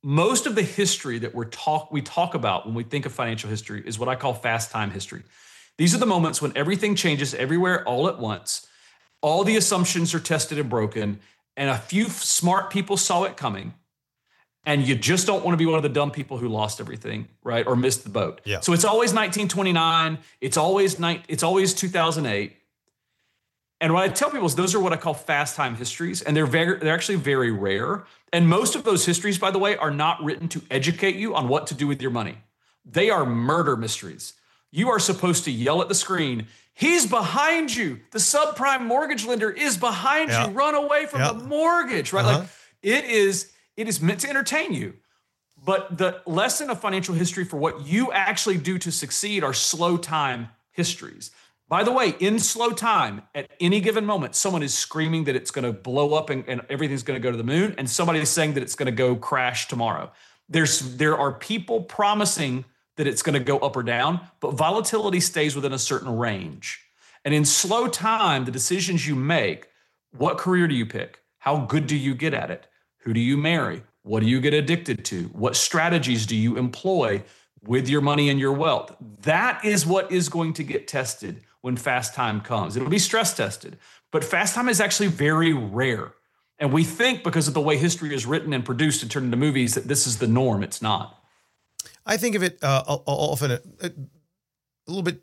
most of the history that we talk about when we think of financial history is what I call fast time history. These are the moments when everything changes everywhere all at once. All the assumptions are tested and broken, and a few smart people saw it coming. And you just don't want to be one of the dumb people who lost everything, right? Or missed the boat. Yeah. So it's always 1929. It's always 2008. And what I tell people is those are what I call fast time histories, and they're actually very rare. And most of those histories, by the way, are not written to educate you on what to do with your money. They are murder mysteries. You are supposed to yell at the screen, "He's behind you. The subprime mortgage lender is behind you. Run away from the mortgage," right? Like it is meant to entertain you. But the lesson of financial history for what you actually do to succeed are slow time histories. By the way, in slow time, at any given moment, someone is screaming that it's going to blow up and everything's going to go to the moon, and somebody is saying that it's going to go crash tomorrow. There are people promising that it's going to go up or down, but volatility stays within a certain range. And in slow time, the decisions you make, what career do you pick? How good do you get at it? Who do you marry? What do you get addicted to? What strategies do you employ with your money and your wealth? That is what is going to get tested when fast time comes. It'll be stress tested, but fast time is actually very rare. And we think because of the way history is written and produced and turned into movies that this is the norm. It's not. I think of it often a little bit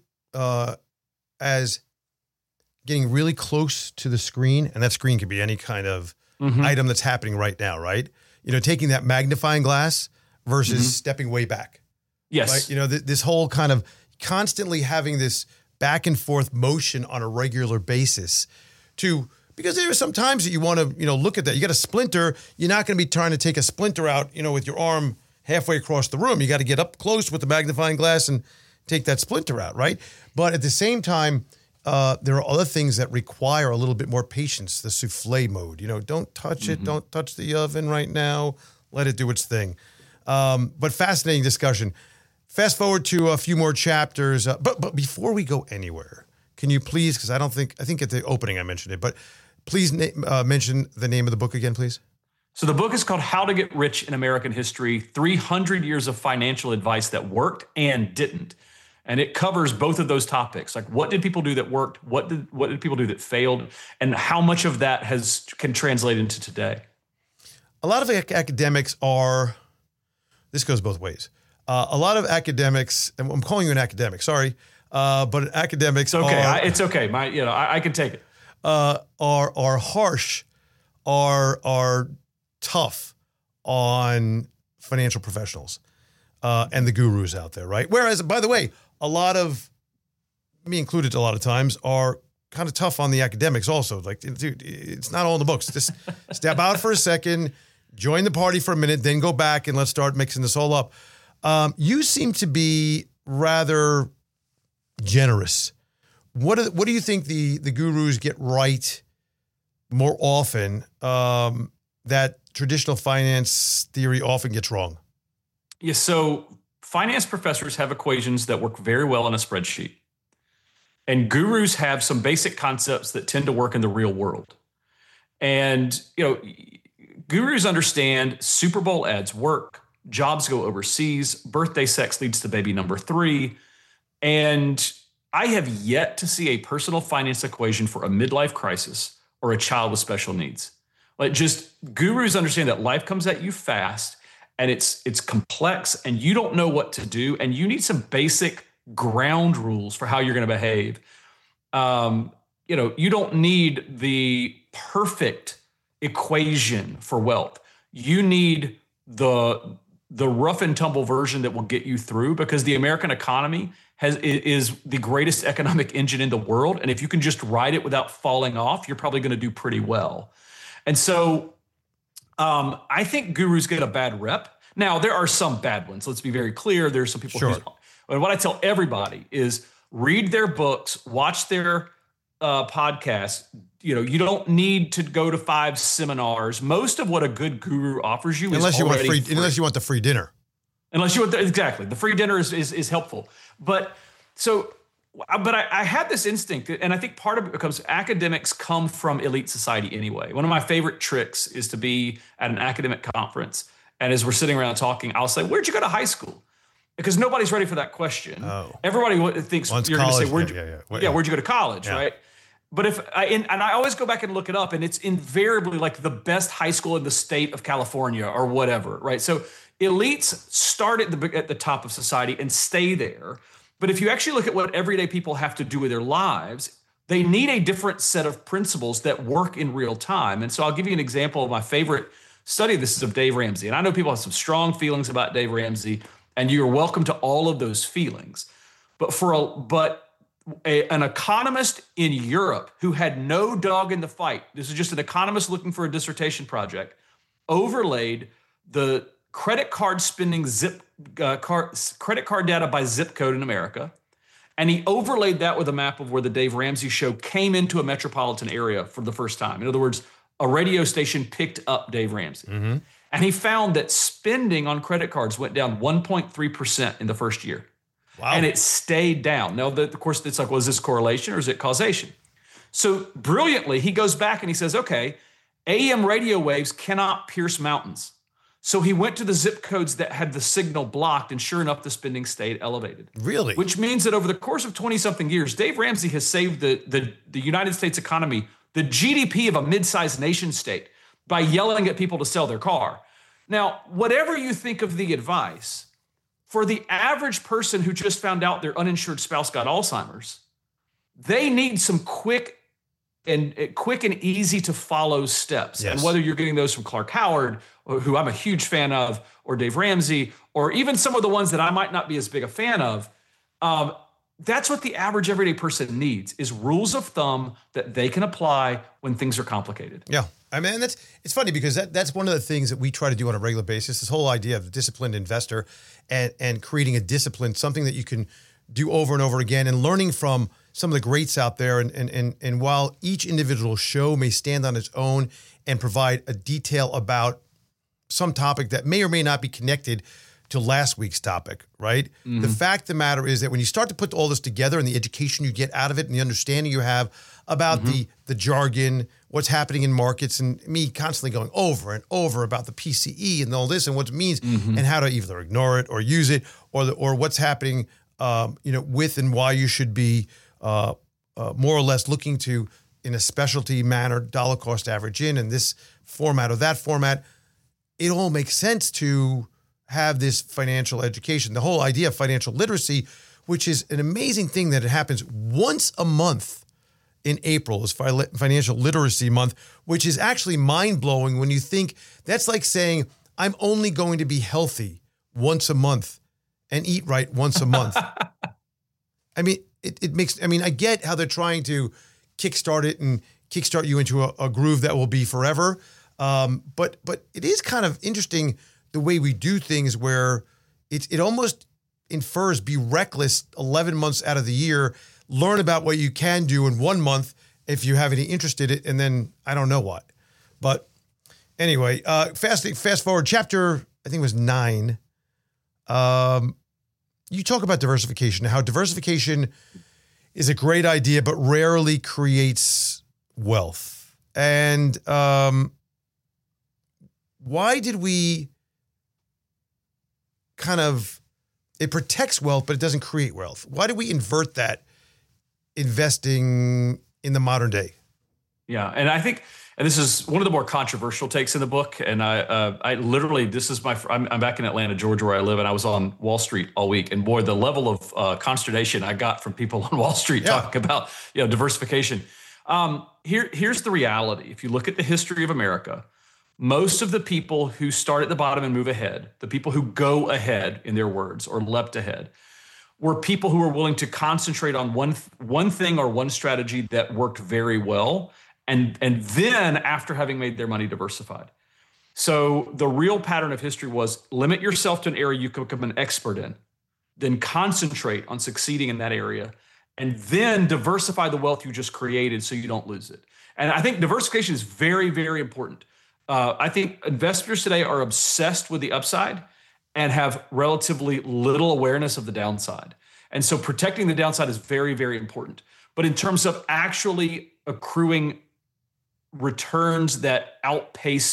as getting really close to the screen, and that screen could be any kind of item that's happening right now, right? You know, taking that magnifying glass versus stepping way back. Yes. Right? You know, this whole kind of constantly having this back and forth motion on a regular basis because there are some times that you want to, look at that. You got a splinter. You're not going to be trying to take a splinter out, with your arm halfway across the room. You got to get up close with the magnifying glass and take that splinter out, right? But at the same time, there are other things that require a little bit more patience, the souffle mode. Don't touch it. Don't touch the oven right now. Let it do its thing. But fascinating discussion. Fast forward to a few more chapters. But before we go anywhere, can you please, because I think at the opening I mentioned it, but please mention the name of the book again, please. So the book is called How to Get Rich in American History, 300 Years of Financial Advice That Worked and Didn't. And it covers both of those topics. Like, what did people do that worked? What did people do that failed? And how much of that can translate into today? A lot of academics this goes both ways. A lot of academics, and I'm calling you an academic, sorry, but academics it's okay. I can take it. Are harsh, are tough on financial professionals and the gurus out there, right? Whereas, by the way, a lot of, me included a lot of times, are kind of tough on the academics also. Like, dude, it's not all in the books. Just step out for a second, join the party for a minute, then go back and let's start mixing this all up. You seem to be rather generous. What do you think the gurus get right more often that traditional finance theory often gets wrong? Yeah, so finance professors have equations that work very well on a spreadsheet. And gurus have some basic concepts that tend to work in the real world. And, gurus understand Super Bowl ads work, jobs go overseas, birthday sex leads to baby number 3. And I have yet to see a personal finance equation for a midlife crisis or a child with special needs. Like, just gurus understand that life comes at you fast and it's complex and you don't know what to do. And you need some basic ground rules for how you're going to behave. You don't need the perfect equation for wealth. You need the rough and tumble version that will get you through, because the American economy is the greatest economic engine in the world. And if you can just ride it without falling off, you're probably going to do pretty well. And so I think gurus get a bad rep. Now, there are some bad ones. Let's be very clear. There's some people and what I tell everybody is read their books, watch their podcasts. You don't need to go to 5 seminars. Most of what a good guru offers you unless is already free. Unless you want the free dinner. Unless you want exactly. The free dinner is helpful. But I had this instinct, and I think part of it becomes academics come from elite society anyway. One of my favorite tricks is to be at an academic conference And as we're sitting around talking, I'll say, "Where'd you go to high school?" Because nobody's ready for that question. Oh. Everybody thinks Once you're going to say, college, "Where'd you go to college?" Yeah. Right? But and I always go back and look it up, and it's invariably like the best high school in the state of California or whatever, right? So elites start at the top of society and stay there. But if you actually look at what everyday people have to do with their lives, they need a different set of principles that work in real time. And so I'll give you an example of my favorite study. This is of Dave Ramsey. And I know people have some strong feelings about Dave Ramsey, and you're welcome to all of those feelings. But an economist in Europe who had no dog in the fight, this is just an economist looking for a dissertation project, overlaid the credit card spending credit card data by zip code in America, and he overlaid that with a map of where the Dave Ramsey show came into a metropolitan area for the first time. In other words, a radio station picked up Dave Ramsey. Mm-hmm. And he found that spending on credit cards went down 1.3% in the first year. Wow. And it stayed down. Now, of course, it's like, well, is this correlation or is it causation? So brilliantly, he goes back and he says, okay, AM radio waves cannot pierce mountains. So he went to the zip codes that had the signal blocked, and sure enough, the spending stayed elevated. Really? Which means that over the course of 20-something years, Dave Ramsey has saved the United States economy, the GDP of a mid-sized nation state, by yelling at people to sell their car. Now, whatever you think of the advice, for the average person who just found out their uninsured spouse got Alzheimer's, they need some quick and easy to follow steps. Yes. And whether you're getting those from Clark Howard, who I'm a huge fan of, or Dave Ramsey, or even some of the ones that I might not be as big a fan of, that's what the average everyday person needs, is rules of thumb that they can apply when things are complicated. Yeah. I mean, it's funny because that's one of the things that we try to do on a regular basis, this whole idea of the disciplined investor and creating a discipline, something that you can do over and over again, and learning from some of the greats out there. And while each individual show may stand on its own and provide a detail about some topic that may or may not be connected to last week's topic, right? Mm-hmm. The fact of the matter is that when you start to put all this together and the education you get out of it and the understanding you have about mm-hmm. the jargon, what's happening in markets, and me constantly going over and over about the PCE and all this and what it means mm-hmm. and how to either ignore it or use it, or what's happening, with and why you should be more or less looking to, in a specialty manner, dollar cost average in this format or that format. It all makes sense to have this financial education. The whole idea of financial literacy, which is an amazing thing that it happens once a month in April, is Financial Literacy Month, which is actually mind-blowing when you think that's like saying, I'm only going to be healthy once a month and eat right once a month. I mean, it makes, I get how they're trying to kickstart it and kickstart you into a groove that will be forever. But it is kind of interesting the way we do things, where it almost infers be reckless 11 months out of the year, learn about what you can do in 1 month if you have any interest in it, and then I don't know what. But anyway, fast forward, chapter, I think it was 9. You talk about diversification, how diversification is a great idea, but rarely creates wealth. And why did we it protects wealth, but it doesn't create wealth? Why do we invert that investing in the modern day? Yeah. And I think, and this is one of the more controversial takes in the book. And I literally, this is I'm back in Atlanta, Georgia, where I live. And I was on Wall Street all week. And boy, the level of consternation I got from people on Wall Street talking about, diversification. Here's the reality. If you look at the history of America, most of the people who start at the bottom and move ahead, the people who go ahead, in their words, or leapt ahead, were people who were willing to concentrate on one thing or one strategy that worked very well, and then, after having made their money, diversified. So the real pattern of history was limit yourself to an area you can become an expert in, then concentrate on succeeding in that area, and then diversify the wealth you just created so you don't lose it. And I think diversification is very, very important. I think investors today are obsessed with the upside and have relatively little awareness of the downside. And so protecting the downside is very, very important. But in terms of actually accruing returns that outpace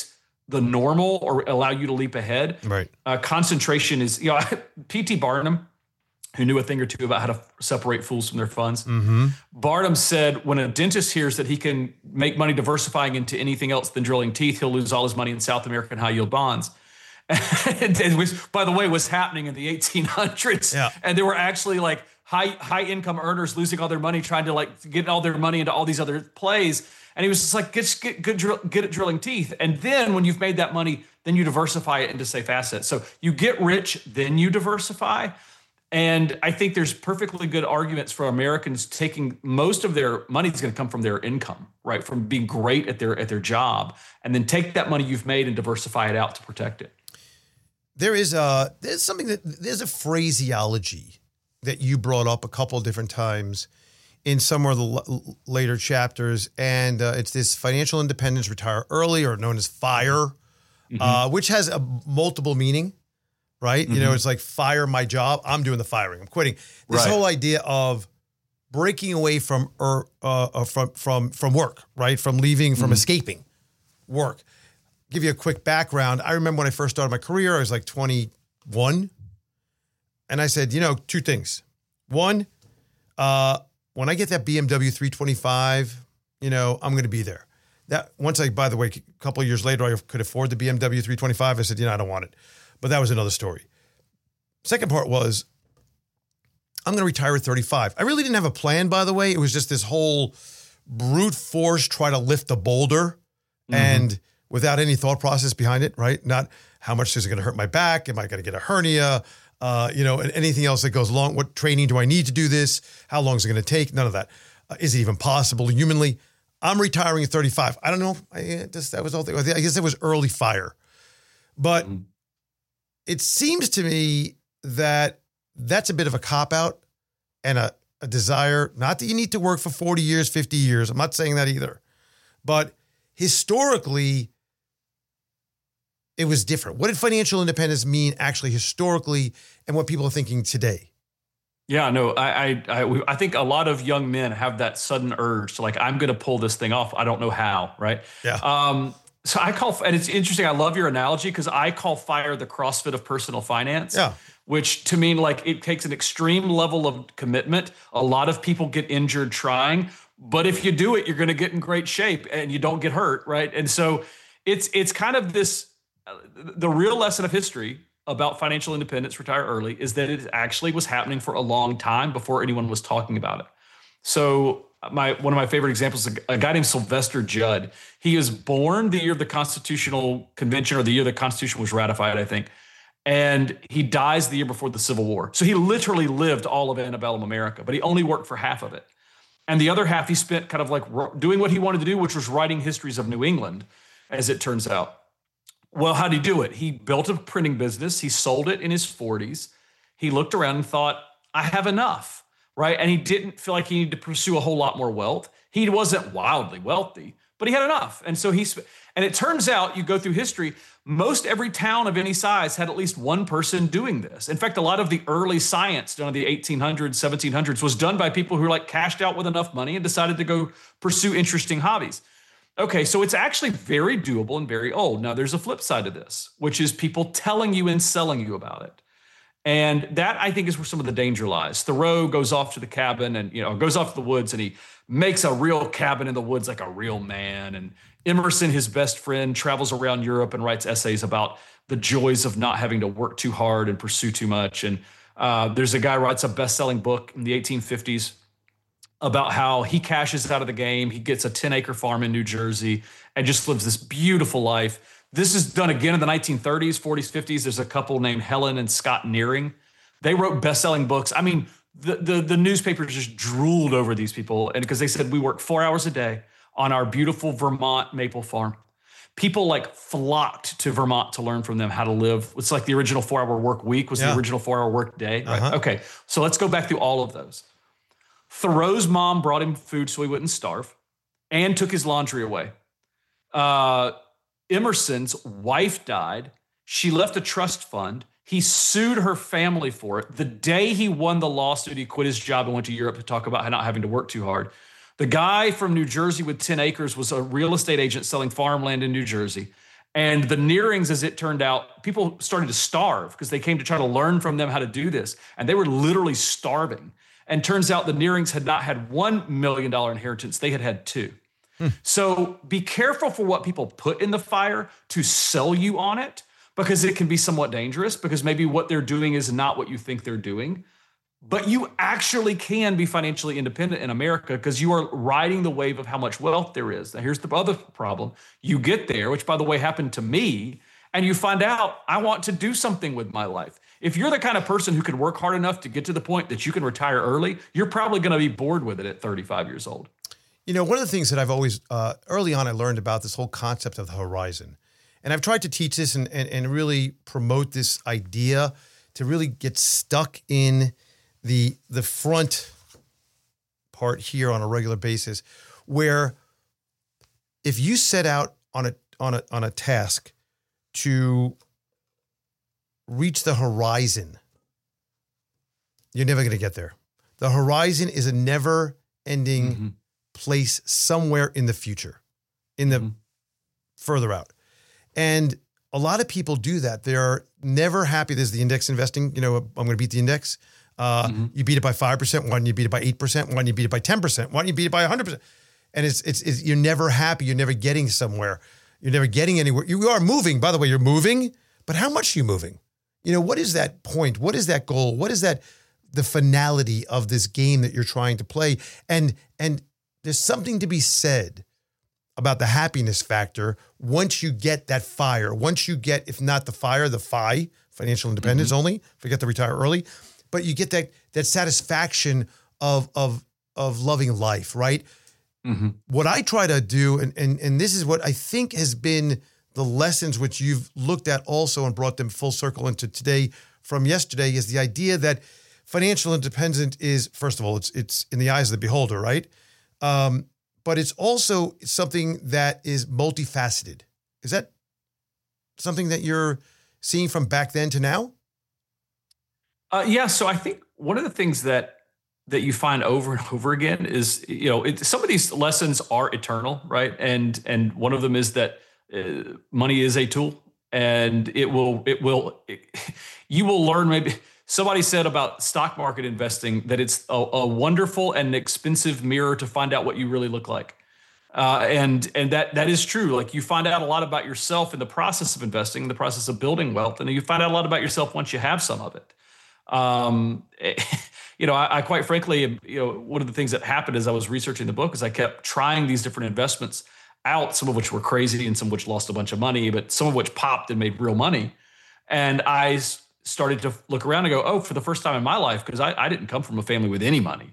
the normal or allow you to leap ahead. Right. Concentration is, P.T. Barnum, who knew a thing or two about how to separate fools from their funds. Mm-hmm. Barnum said, when a dentist hears that he can make money diversifying into anything else than drilling teeth, he'll lose all his money in South American high yield bonds. It was, by the way, was happening in the 1800s. Yeah. And there were actually like high income earners losing all their money, trying to like get all their money into all these other plays. And he was just like, get at drilling teeth. And then when you've made that money, then you diversify it into safe assets. So you get rich, then you diversify. And I think there's perfectly good arguments for Americans taking most of their money is going to come from their income, right? From being great at their job, and then take that money you've made and diversify it out to protect it. There's a phraseology that you brought up a couple of different times in some of the later chapters, and it's this financial independence, retire early, or known as FIRE, which has a multiple meaning. Right. Mm-hmm. It's like fire my job. I'm doing the firing. I'm quitting. This whole idea of breaking away from work, right? From leaving, from escaping work. Give you a quick background. I remember when I first started my career, I was like 21. And I said, two things. One, when I get that BMW 325, I'm going to be there. That once by the way, a couple of years later, I could afford the BMW 325. I said, I don't want it. But that was another story. Second part was, I'm going to retire at 35. I really didn't have a plan, by the way. It was just this whole brute force, try to lift a boulder and without any thought process behind it, right? Not how much is it going to hurt my back? Am I going to get a hernia? And anything else that goes along. What training do I need to do this? How long is it going to take? None of that. Is it even possible humanly? I'm retiring at 35. I don't know. That was all. I guess it was early fire. But it seems to me that that's a bit of a cop-out and a desire, not that you need to work for 40 years, 50 years. I'm not saying that either. But historically, it was different. What did financial independence mean actually historically, and what people are thinking today? Yeah, no, I think a lot of young men have that sudden urge to like, I'm going to pull this thing off. I don't know how, right? Yeah. So and it's interesting. I love your analogy because I call FIRE the CrossFit of personal finance. Yeah. Which to me, like, it takes an extreme level of commitment. A lot of people get injured trying, but if you do it, you're going to get in great shape and you don't get hurt, right? And so it's kind of this, the real lesson of history about financial independence, retire early, is that it actually was happening for a long time before anyone was talking about it. So one of my favorite examples is a guy named Sylvester Judd. He was born the year of the Constitutional Convention, or the year the Constitution was ratified, I think. And he dies the year before the Civil War. So he literally lived all of antebellum America, but he only worked for half of it. And the other half he spent kind of like doing what he wanted to do, which was writing histories of New England, as it turns out. Well, how did he do it? He built a printing business. He sold it in his 40s. He looked around and thought, I have enough, right? And he didn't feel like he needed to pursue a whole lot more wealth. He wasn't wildly wealthy, but he had enough. And so and it turns out, you go through history, most every town of any size had at least one person doing this. In fact, a lot of the early science done in the 1800s, 1700s was done by people who like cashed out with enough money and decided to go pursue interesting hobbies. Okay, so it's actually very doable and very old. Now, there's a flip side to this, which is people telling you and selling you about it. And that, I think, is where some of the danger lies. Thoreau goes off to the cabin and, goes off to the woods, and he makes a real cabin in the woods like a real man. And Emerson, his best friend, travels around Europe and writes essays about the joys of not having to work too hard and pursue too much. And there's a guy who writes a best-selling book in the 1850s about how he cashes out of the game. He gets a 10-acre farm in New Jersey and just lives this beautiful life. This is done again in the 1930s, 40s, 50s. There's a couple named Helen and Scott Nearing. They wrote best-selling books. I mean, the newspapers just drooled over these people, and because they said, we work 4 hours a day on our beautiful Vermont maple farm. People like flocked to Vermont to learn from them how to live. It's like the original 4-hour work week was the original 4-hour work day. Right? Uh-huh. Okay, so let's go back through all of those. Thoreau's mom brought him food so he wouldn't starve and took his laundry away. Emerson's wife died. She left a trust fund. He sued her family for it. The day he won the lawsuit, he quit his job and went to Europe to talk about not having to work too hard. The guy from New Jersey with 10 acres was a real estate agent selling farmland in New Jersey. And the Nearings, as it turned out, people started to starve because they came to try to learn from them how to do this. And they were literally starving. And turns out the Nearings had not had $1 million inheritance. They had had 2. So be careful for what people put in the fire to sell you on it, because it can be somewhat dangerous, because maybe what they're doing is not what you think they're doing. But you actually can be financially independent in America because you are riding the wave of how much wealth there is. Now, here's the other problem. You get there, which, by the way, happened to me, and you find out, I want to do something with my life. If you're the kind of person who can work hard enough to get to the point that you can retire early, you're probably going to be bored with it at 35 years old. You know, one of the things that I've always, early on, I learned about this whole concept of the horizon. And I've tried to teach this and really promote this idea to really get stuck in the front part here on a regular basis, where if you set out on a task to reach the horizon, you're never going to get there. The horizon is a never-ending place somewhere in the future, in the further out. And a lot of people do that. They're never happy. There's the index investing. You know, I'm going to beat the index. You beat it by 5%. Why don't you beat it by 8%? Why don't you beat it by 10%? Why don't you beat it by 100%? And it's you're never happy. You're never getting somewhere. You're never getting anywhere. You are moving. By the way, you're moving, but how much are you moving? You know, what is that point? What is that goal? What is that, the finality of this game that you're trying to play? And there's something to be said about the happiness factor once you get that fire. Once you get, if not the fire, the FI, financial independence only, forget to retire early, but you get that satisfaction of loving life, right? What I try to do, and this is what I think has been the lessons which you've looked at also and brought them full circle into today from yesterday, is the idea that financial independence is, first of all, it's in the eyes of the beholder, right? But it's also something that is multifaceted. Is that something that you're seeing from back then to now? Yeah. So I think one of the things that you find over and over again is, you know, some of these lessons are eternal, right? And one of them is that money is a tool, and you will learn. Maybe somebody said about stock market investing that it's a wonderful and expensive mirror to find out what you really look like. And that is true. Like, you find out a lot about yourself in the process of investing, in the process of building wealth, and you find out a lot about yourself once you have some of it. You know, I quite frankly, you know, one of the things that happened as I was researching the book is I kept trying these different investments out, some of which were crazy and some of which lost a bunch of money, but some of which popped and made real money. And I started to look around and go, oh, for the first time in my life, because I didn't come from a family with any money.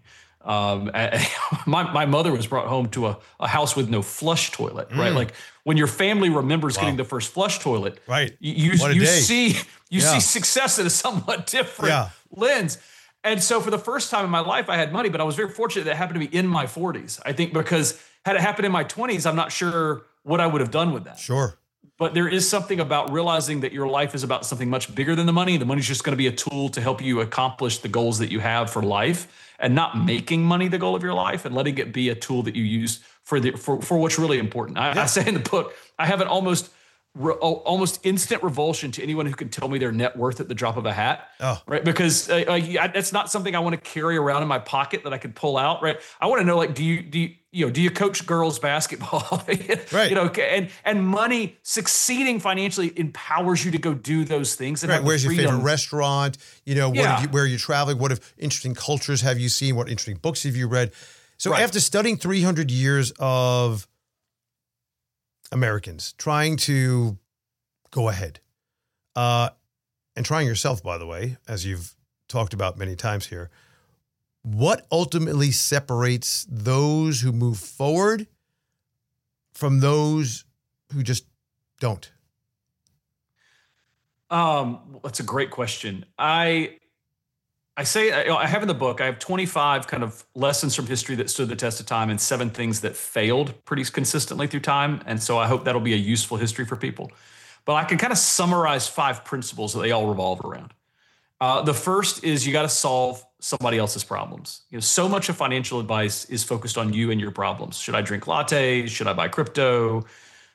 My mother was brought home to a house with no flush toilet, right? Like, when your family remembers getting the first flush toilet, right? You see success in a somewhat different lens. And so for the first time in my life, I had money, but I was very fortunate that it happened to be in my 40s. I think because had it happened in my 20s, I'm not sure what I would have done with that. Sure. But there is something about realizing that your life is about something much bigger than the money. The money's just going to be a tool to help you accomplish the goals that you have for life, and not making money the goal of your life, and letting it be a tool that you use for what's really important. I say in the book, I have an almost instant revulsion to anyone who can tell me their net worth at the drop of a hat, right? Because that's not something I want to carry around in my pocket that I could pull out, right? I want to know, like, do you coach girls basketball? Right. You know, and money, succeeding financially, empowers you to go do those things. And right. Where's your favorite restaurant? You know, where are you traveling? What interesting cultures have you seen? What interesting books have you read? So after studying 300 years of Americans trying to go ahead, and trying yourself, by the way, as you've talked about many times here, what ultimately separates those who move forward from those who just don't? That's a great question. I say, I have in the book, I have 25 kind of lessons from history that stood the test of time and 7 things that failed pretty consistently through time. And so I hope that'll be a useful history for people. But I can kind of summarize 5 principles that they all revolve around. The first is you got to solve somebody else's problems. You know, so much of financial advice is focused on you and your problems. Should I drink lattes? Should I buy crypto?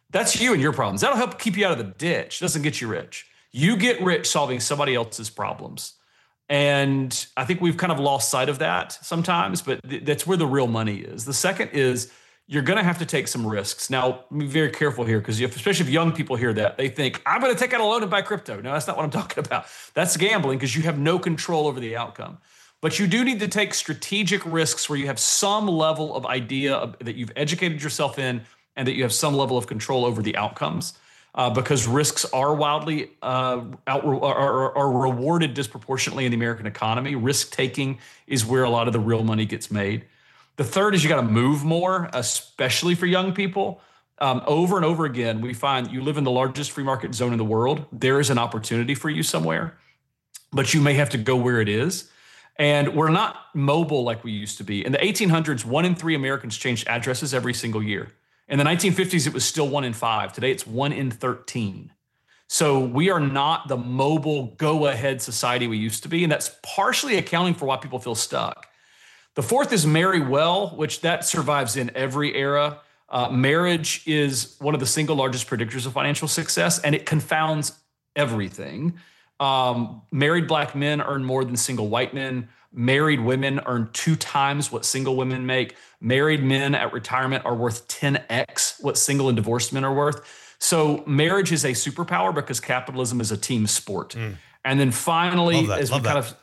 That's you and your problems. That'll help keep you out of the ditch. It doesn't get you rich. You get rich solving somebody else's problems. And I think we've kind of lost sight of that sometimes, but that's where the real money is. The second is you're going to have to take some risks. Now, be very careful here because especially if young people hear that, they think, I'm going to take out a loan and buy crypto. No, that's not what I'm talking about. That's gambling because you have no control over the outcome. But you do need to take strategic risks where you have some level of idea that you've educated yourself in and that you have some level of control over the outcomes. Because risks are wildly are rewarded disproportionately in the American economy. Risk taking is where a lot of the real money gets made. The third is you got to move more, especially for young people. Over and over again, we find you live in the largest free market zone in the world. There is an opportunity for you somewhere, but you may have to go where it is. And we're not mobile like we used to be. In the 1800s, 1 in 3 Americans changed addresses every single year. In the 1950s, it was still 1 in 5. Today, it's 1 in 13. So we are not the mobile, go-ahead society we used to be, and that's partially accounting for why people feel stuck. The fourth is marry well, which that survives in every era. Marriage is one of the single largest predictors of financial success, and it confounds everything. Married black men earn more than single white men. Married women earn 2 times what single women make. Married men at retirement are worth 10x what single and divorced men are worth. So marriage is a superpower because capitalism is a team sport. And then finally, as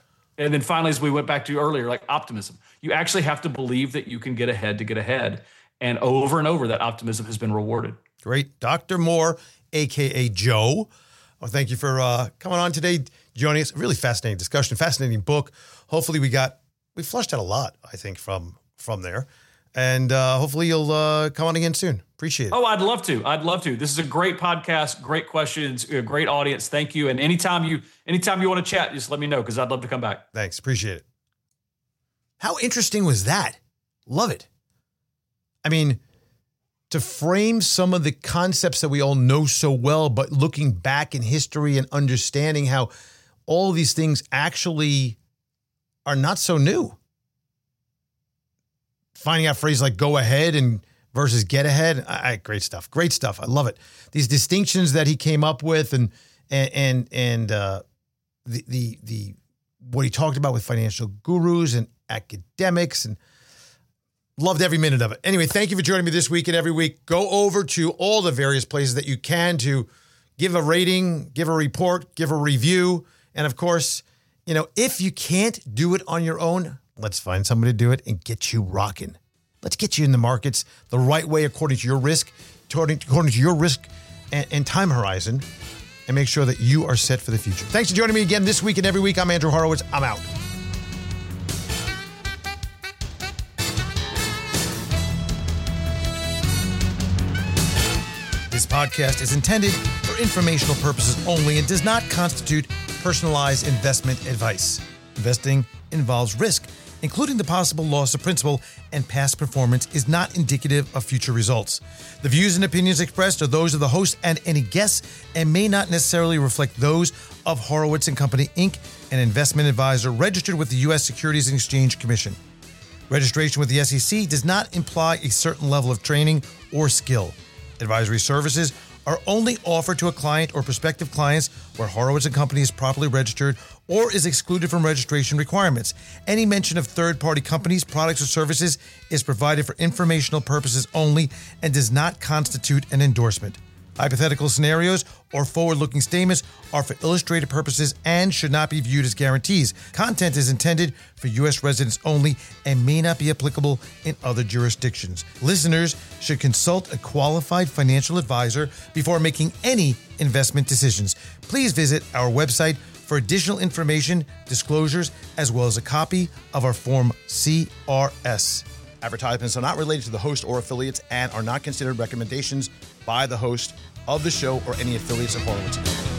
we went back to earlier, like optimism, you actually have to believe that you can get ahead to get ahead. And over, that optimism has been rewarded. Great. Dr. Moore, AKA Joe. Well, thank you for coming on today, joining us. Really fascinating discussion, fascinating book. Hopefully we flushed out a lot, I think, from there. And hopefully you'll come on again soon. Appreciate it. Oh, I'd love to. This is a great podcast, great questions, great audience. Thank you. And anytime you want to chat, just let me know because I'd love to come back. Thanks. Appreciate it. How interesting was that? Love it. I mean, to frame some of the concepts that we all know so well, but looking back in history and understanding how all of these things actually are not so new. Finding out phrases like go ahead and versus get ahead. Great stuff. Great stuff. I love it. These distinctions that he came up with and the what he talked about with financial gurus and academics, and loved every minute of it. Anyway, thank you for joining me this week and every week. Go over to all the various places that you can to give a rating, give a report, give a review. And of course, if you can't do it on your own, let's find somebody to do it and get you rocking. Let's get you in the markets the right way according to your risk, and time horizon, and make sure that you are set for the future. Thanks for joining me again this week and every week. I'm Andrew Horowitz. I'm out. This podcast is intended for informational purposes only and does not constitute personalized investment advice. Investing involves risk, including the possible loss of principal, and past performance is not indicative of future results. The views and opinions expressed are those of the host and any guests and may not necessarily reflect those of Horowitz & Company, Inc., an investment advisor registered with the U.S. Securities and Exchange Commission. Registration with the SEC does not imply a certain level of training or skill. Advisory services are only offered to a client or prospective clients where Horowitz & Company is properly registered or is excluded from registration requirements. Any mention of third-party companies, products, or services is provided for informational purposes only and does not constitute an endorsement. Hypothetical scenarios or forward-looking statements are for illustrative purposes and should not be viewed as guarantees. Content is intended for U.S. residents only and may not be applicable in other jurisdictions. Listeners should consult a qualified financial advisor before making any investment decisions. Please visit our website for additional information, disclosures, as well as a copy of our Form CRS. Advertisements are not related to the host or affiliates and are not considered recommendations by the host of the show or any affiliates of Horowitz & Company.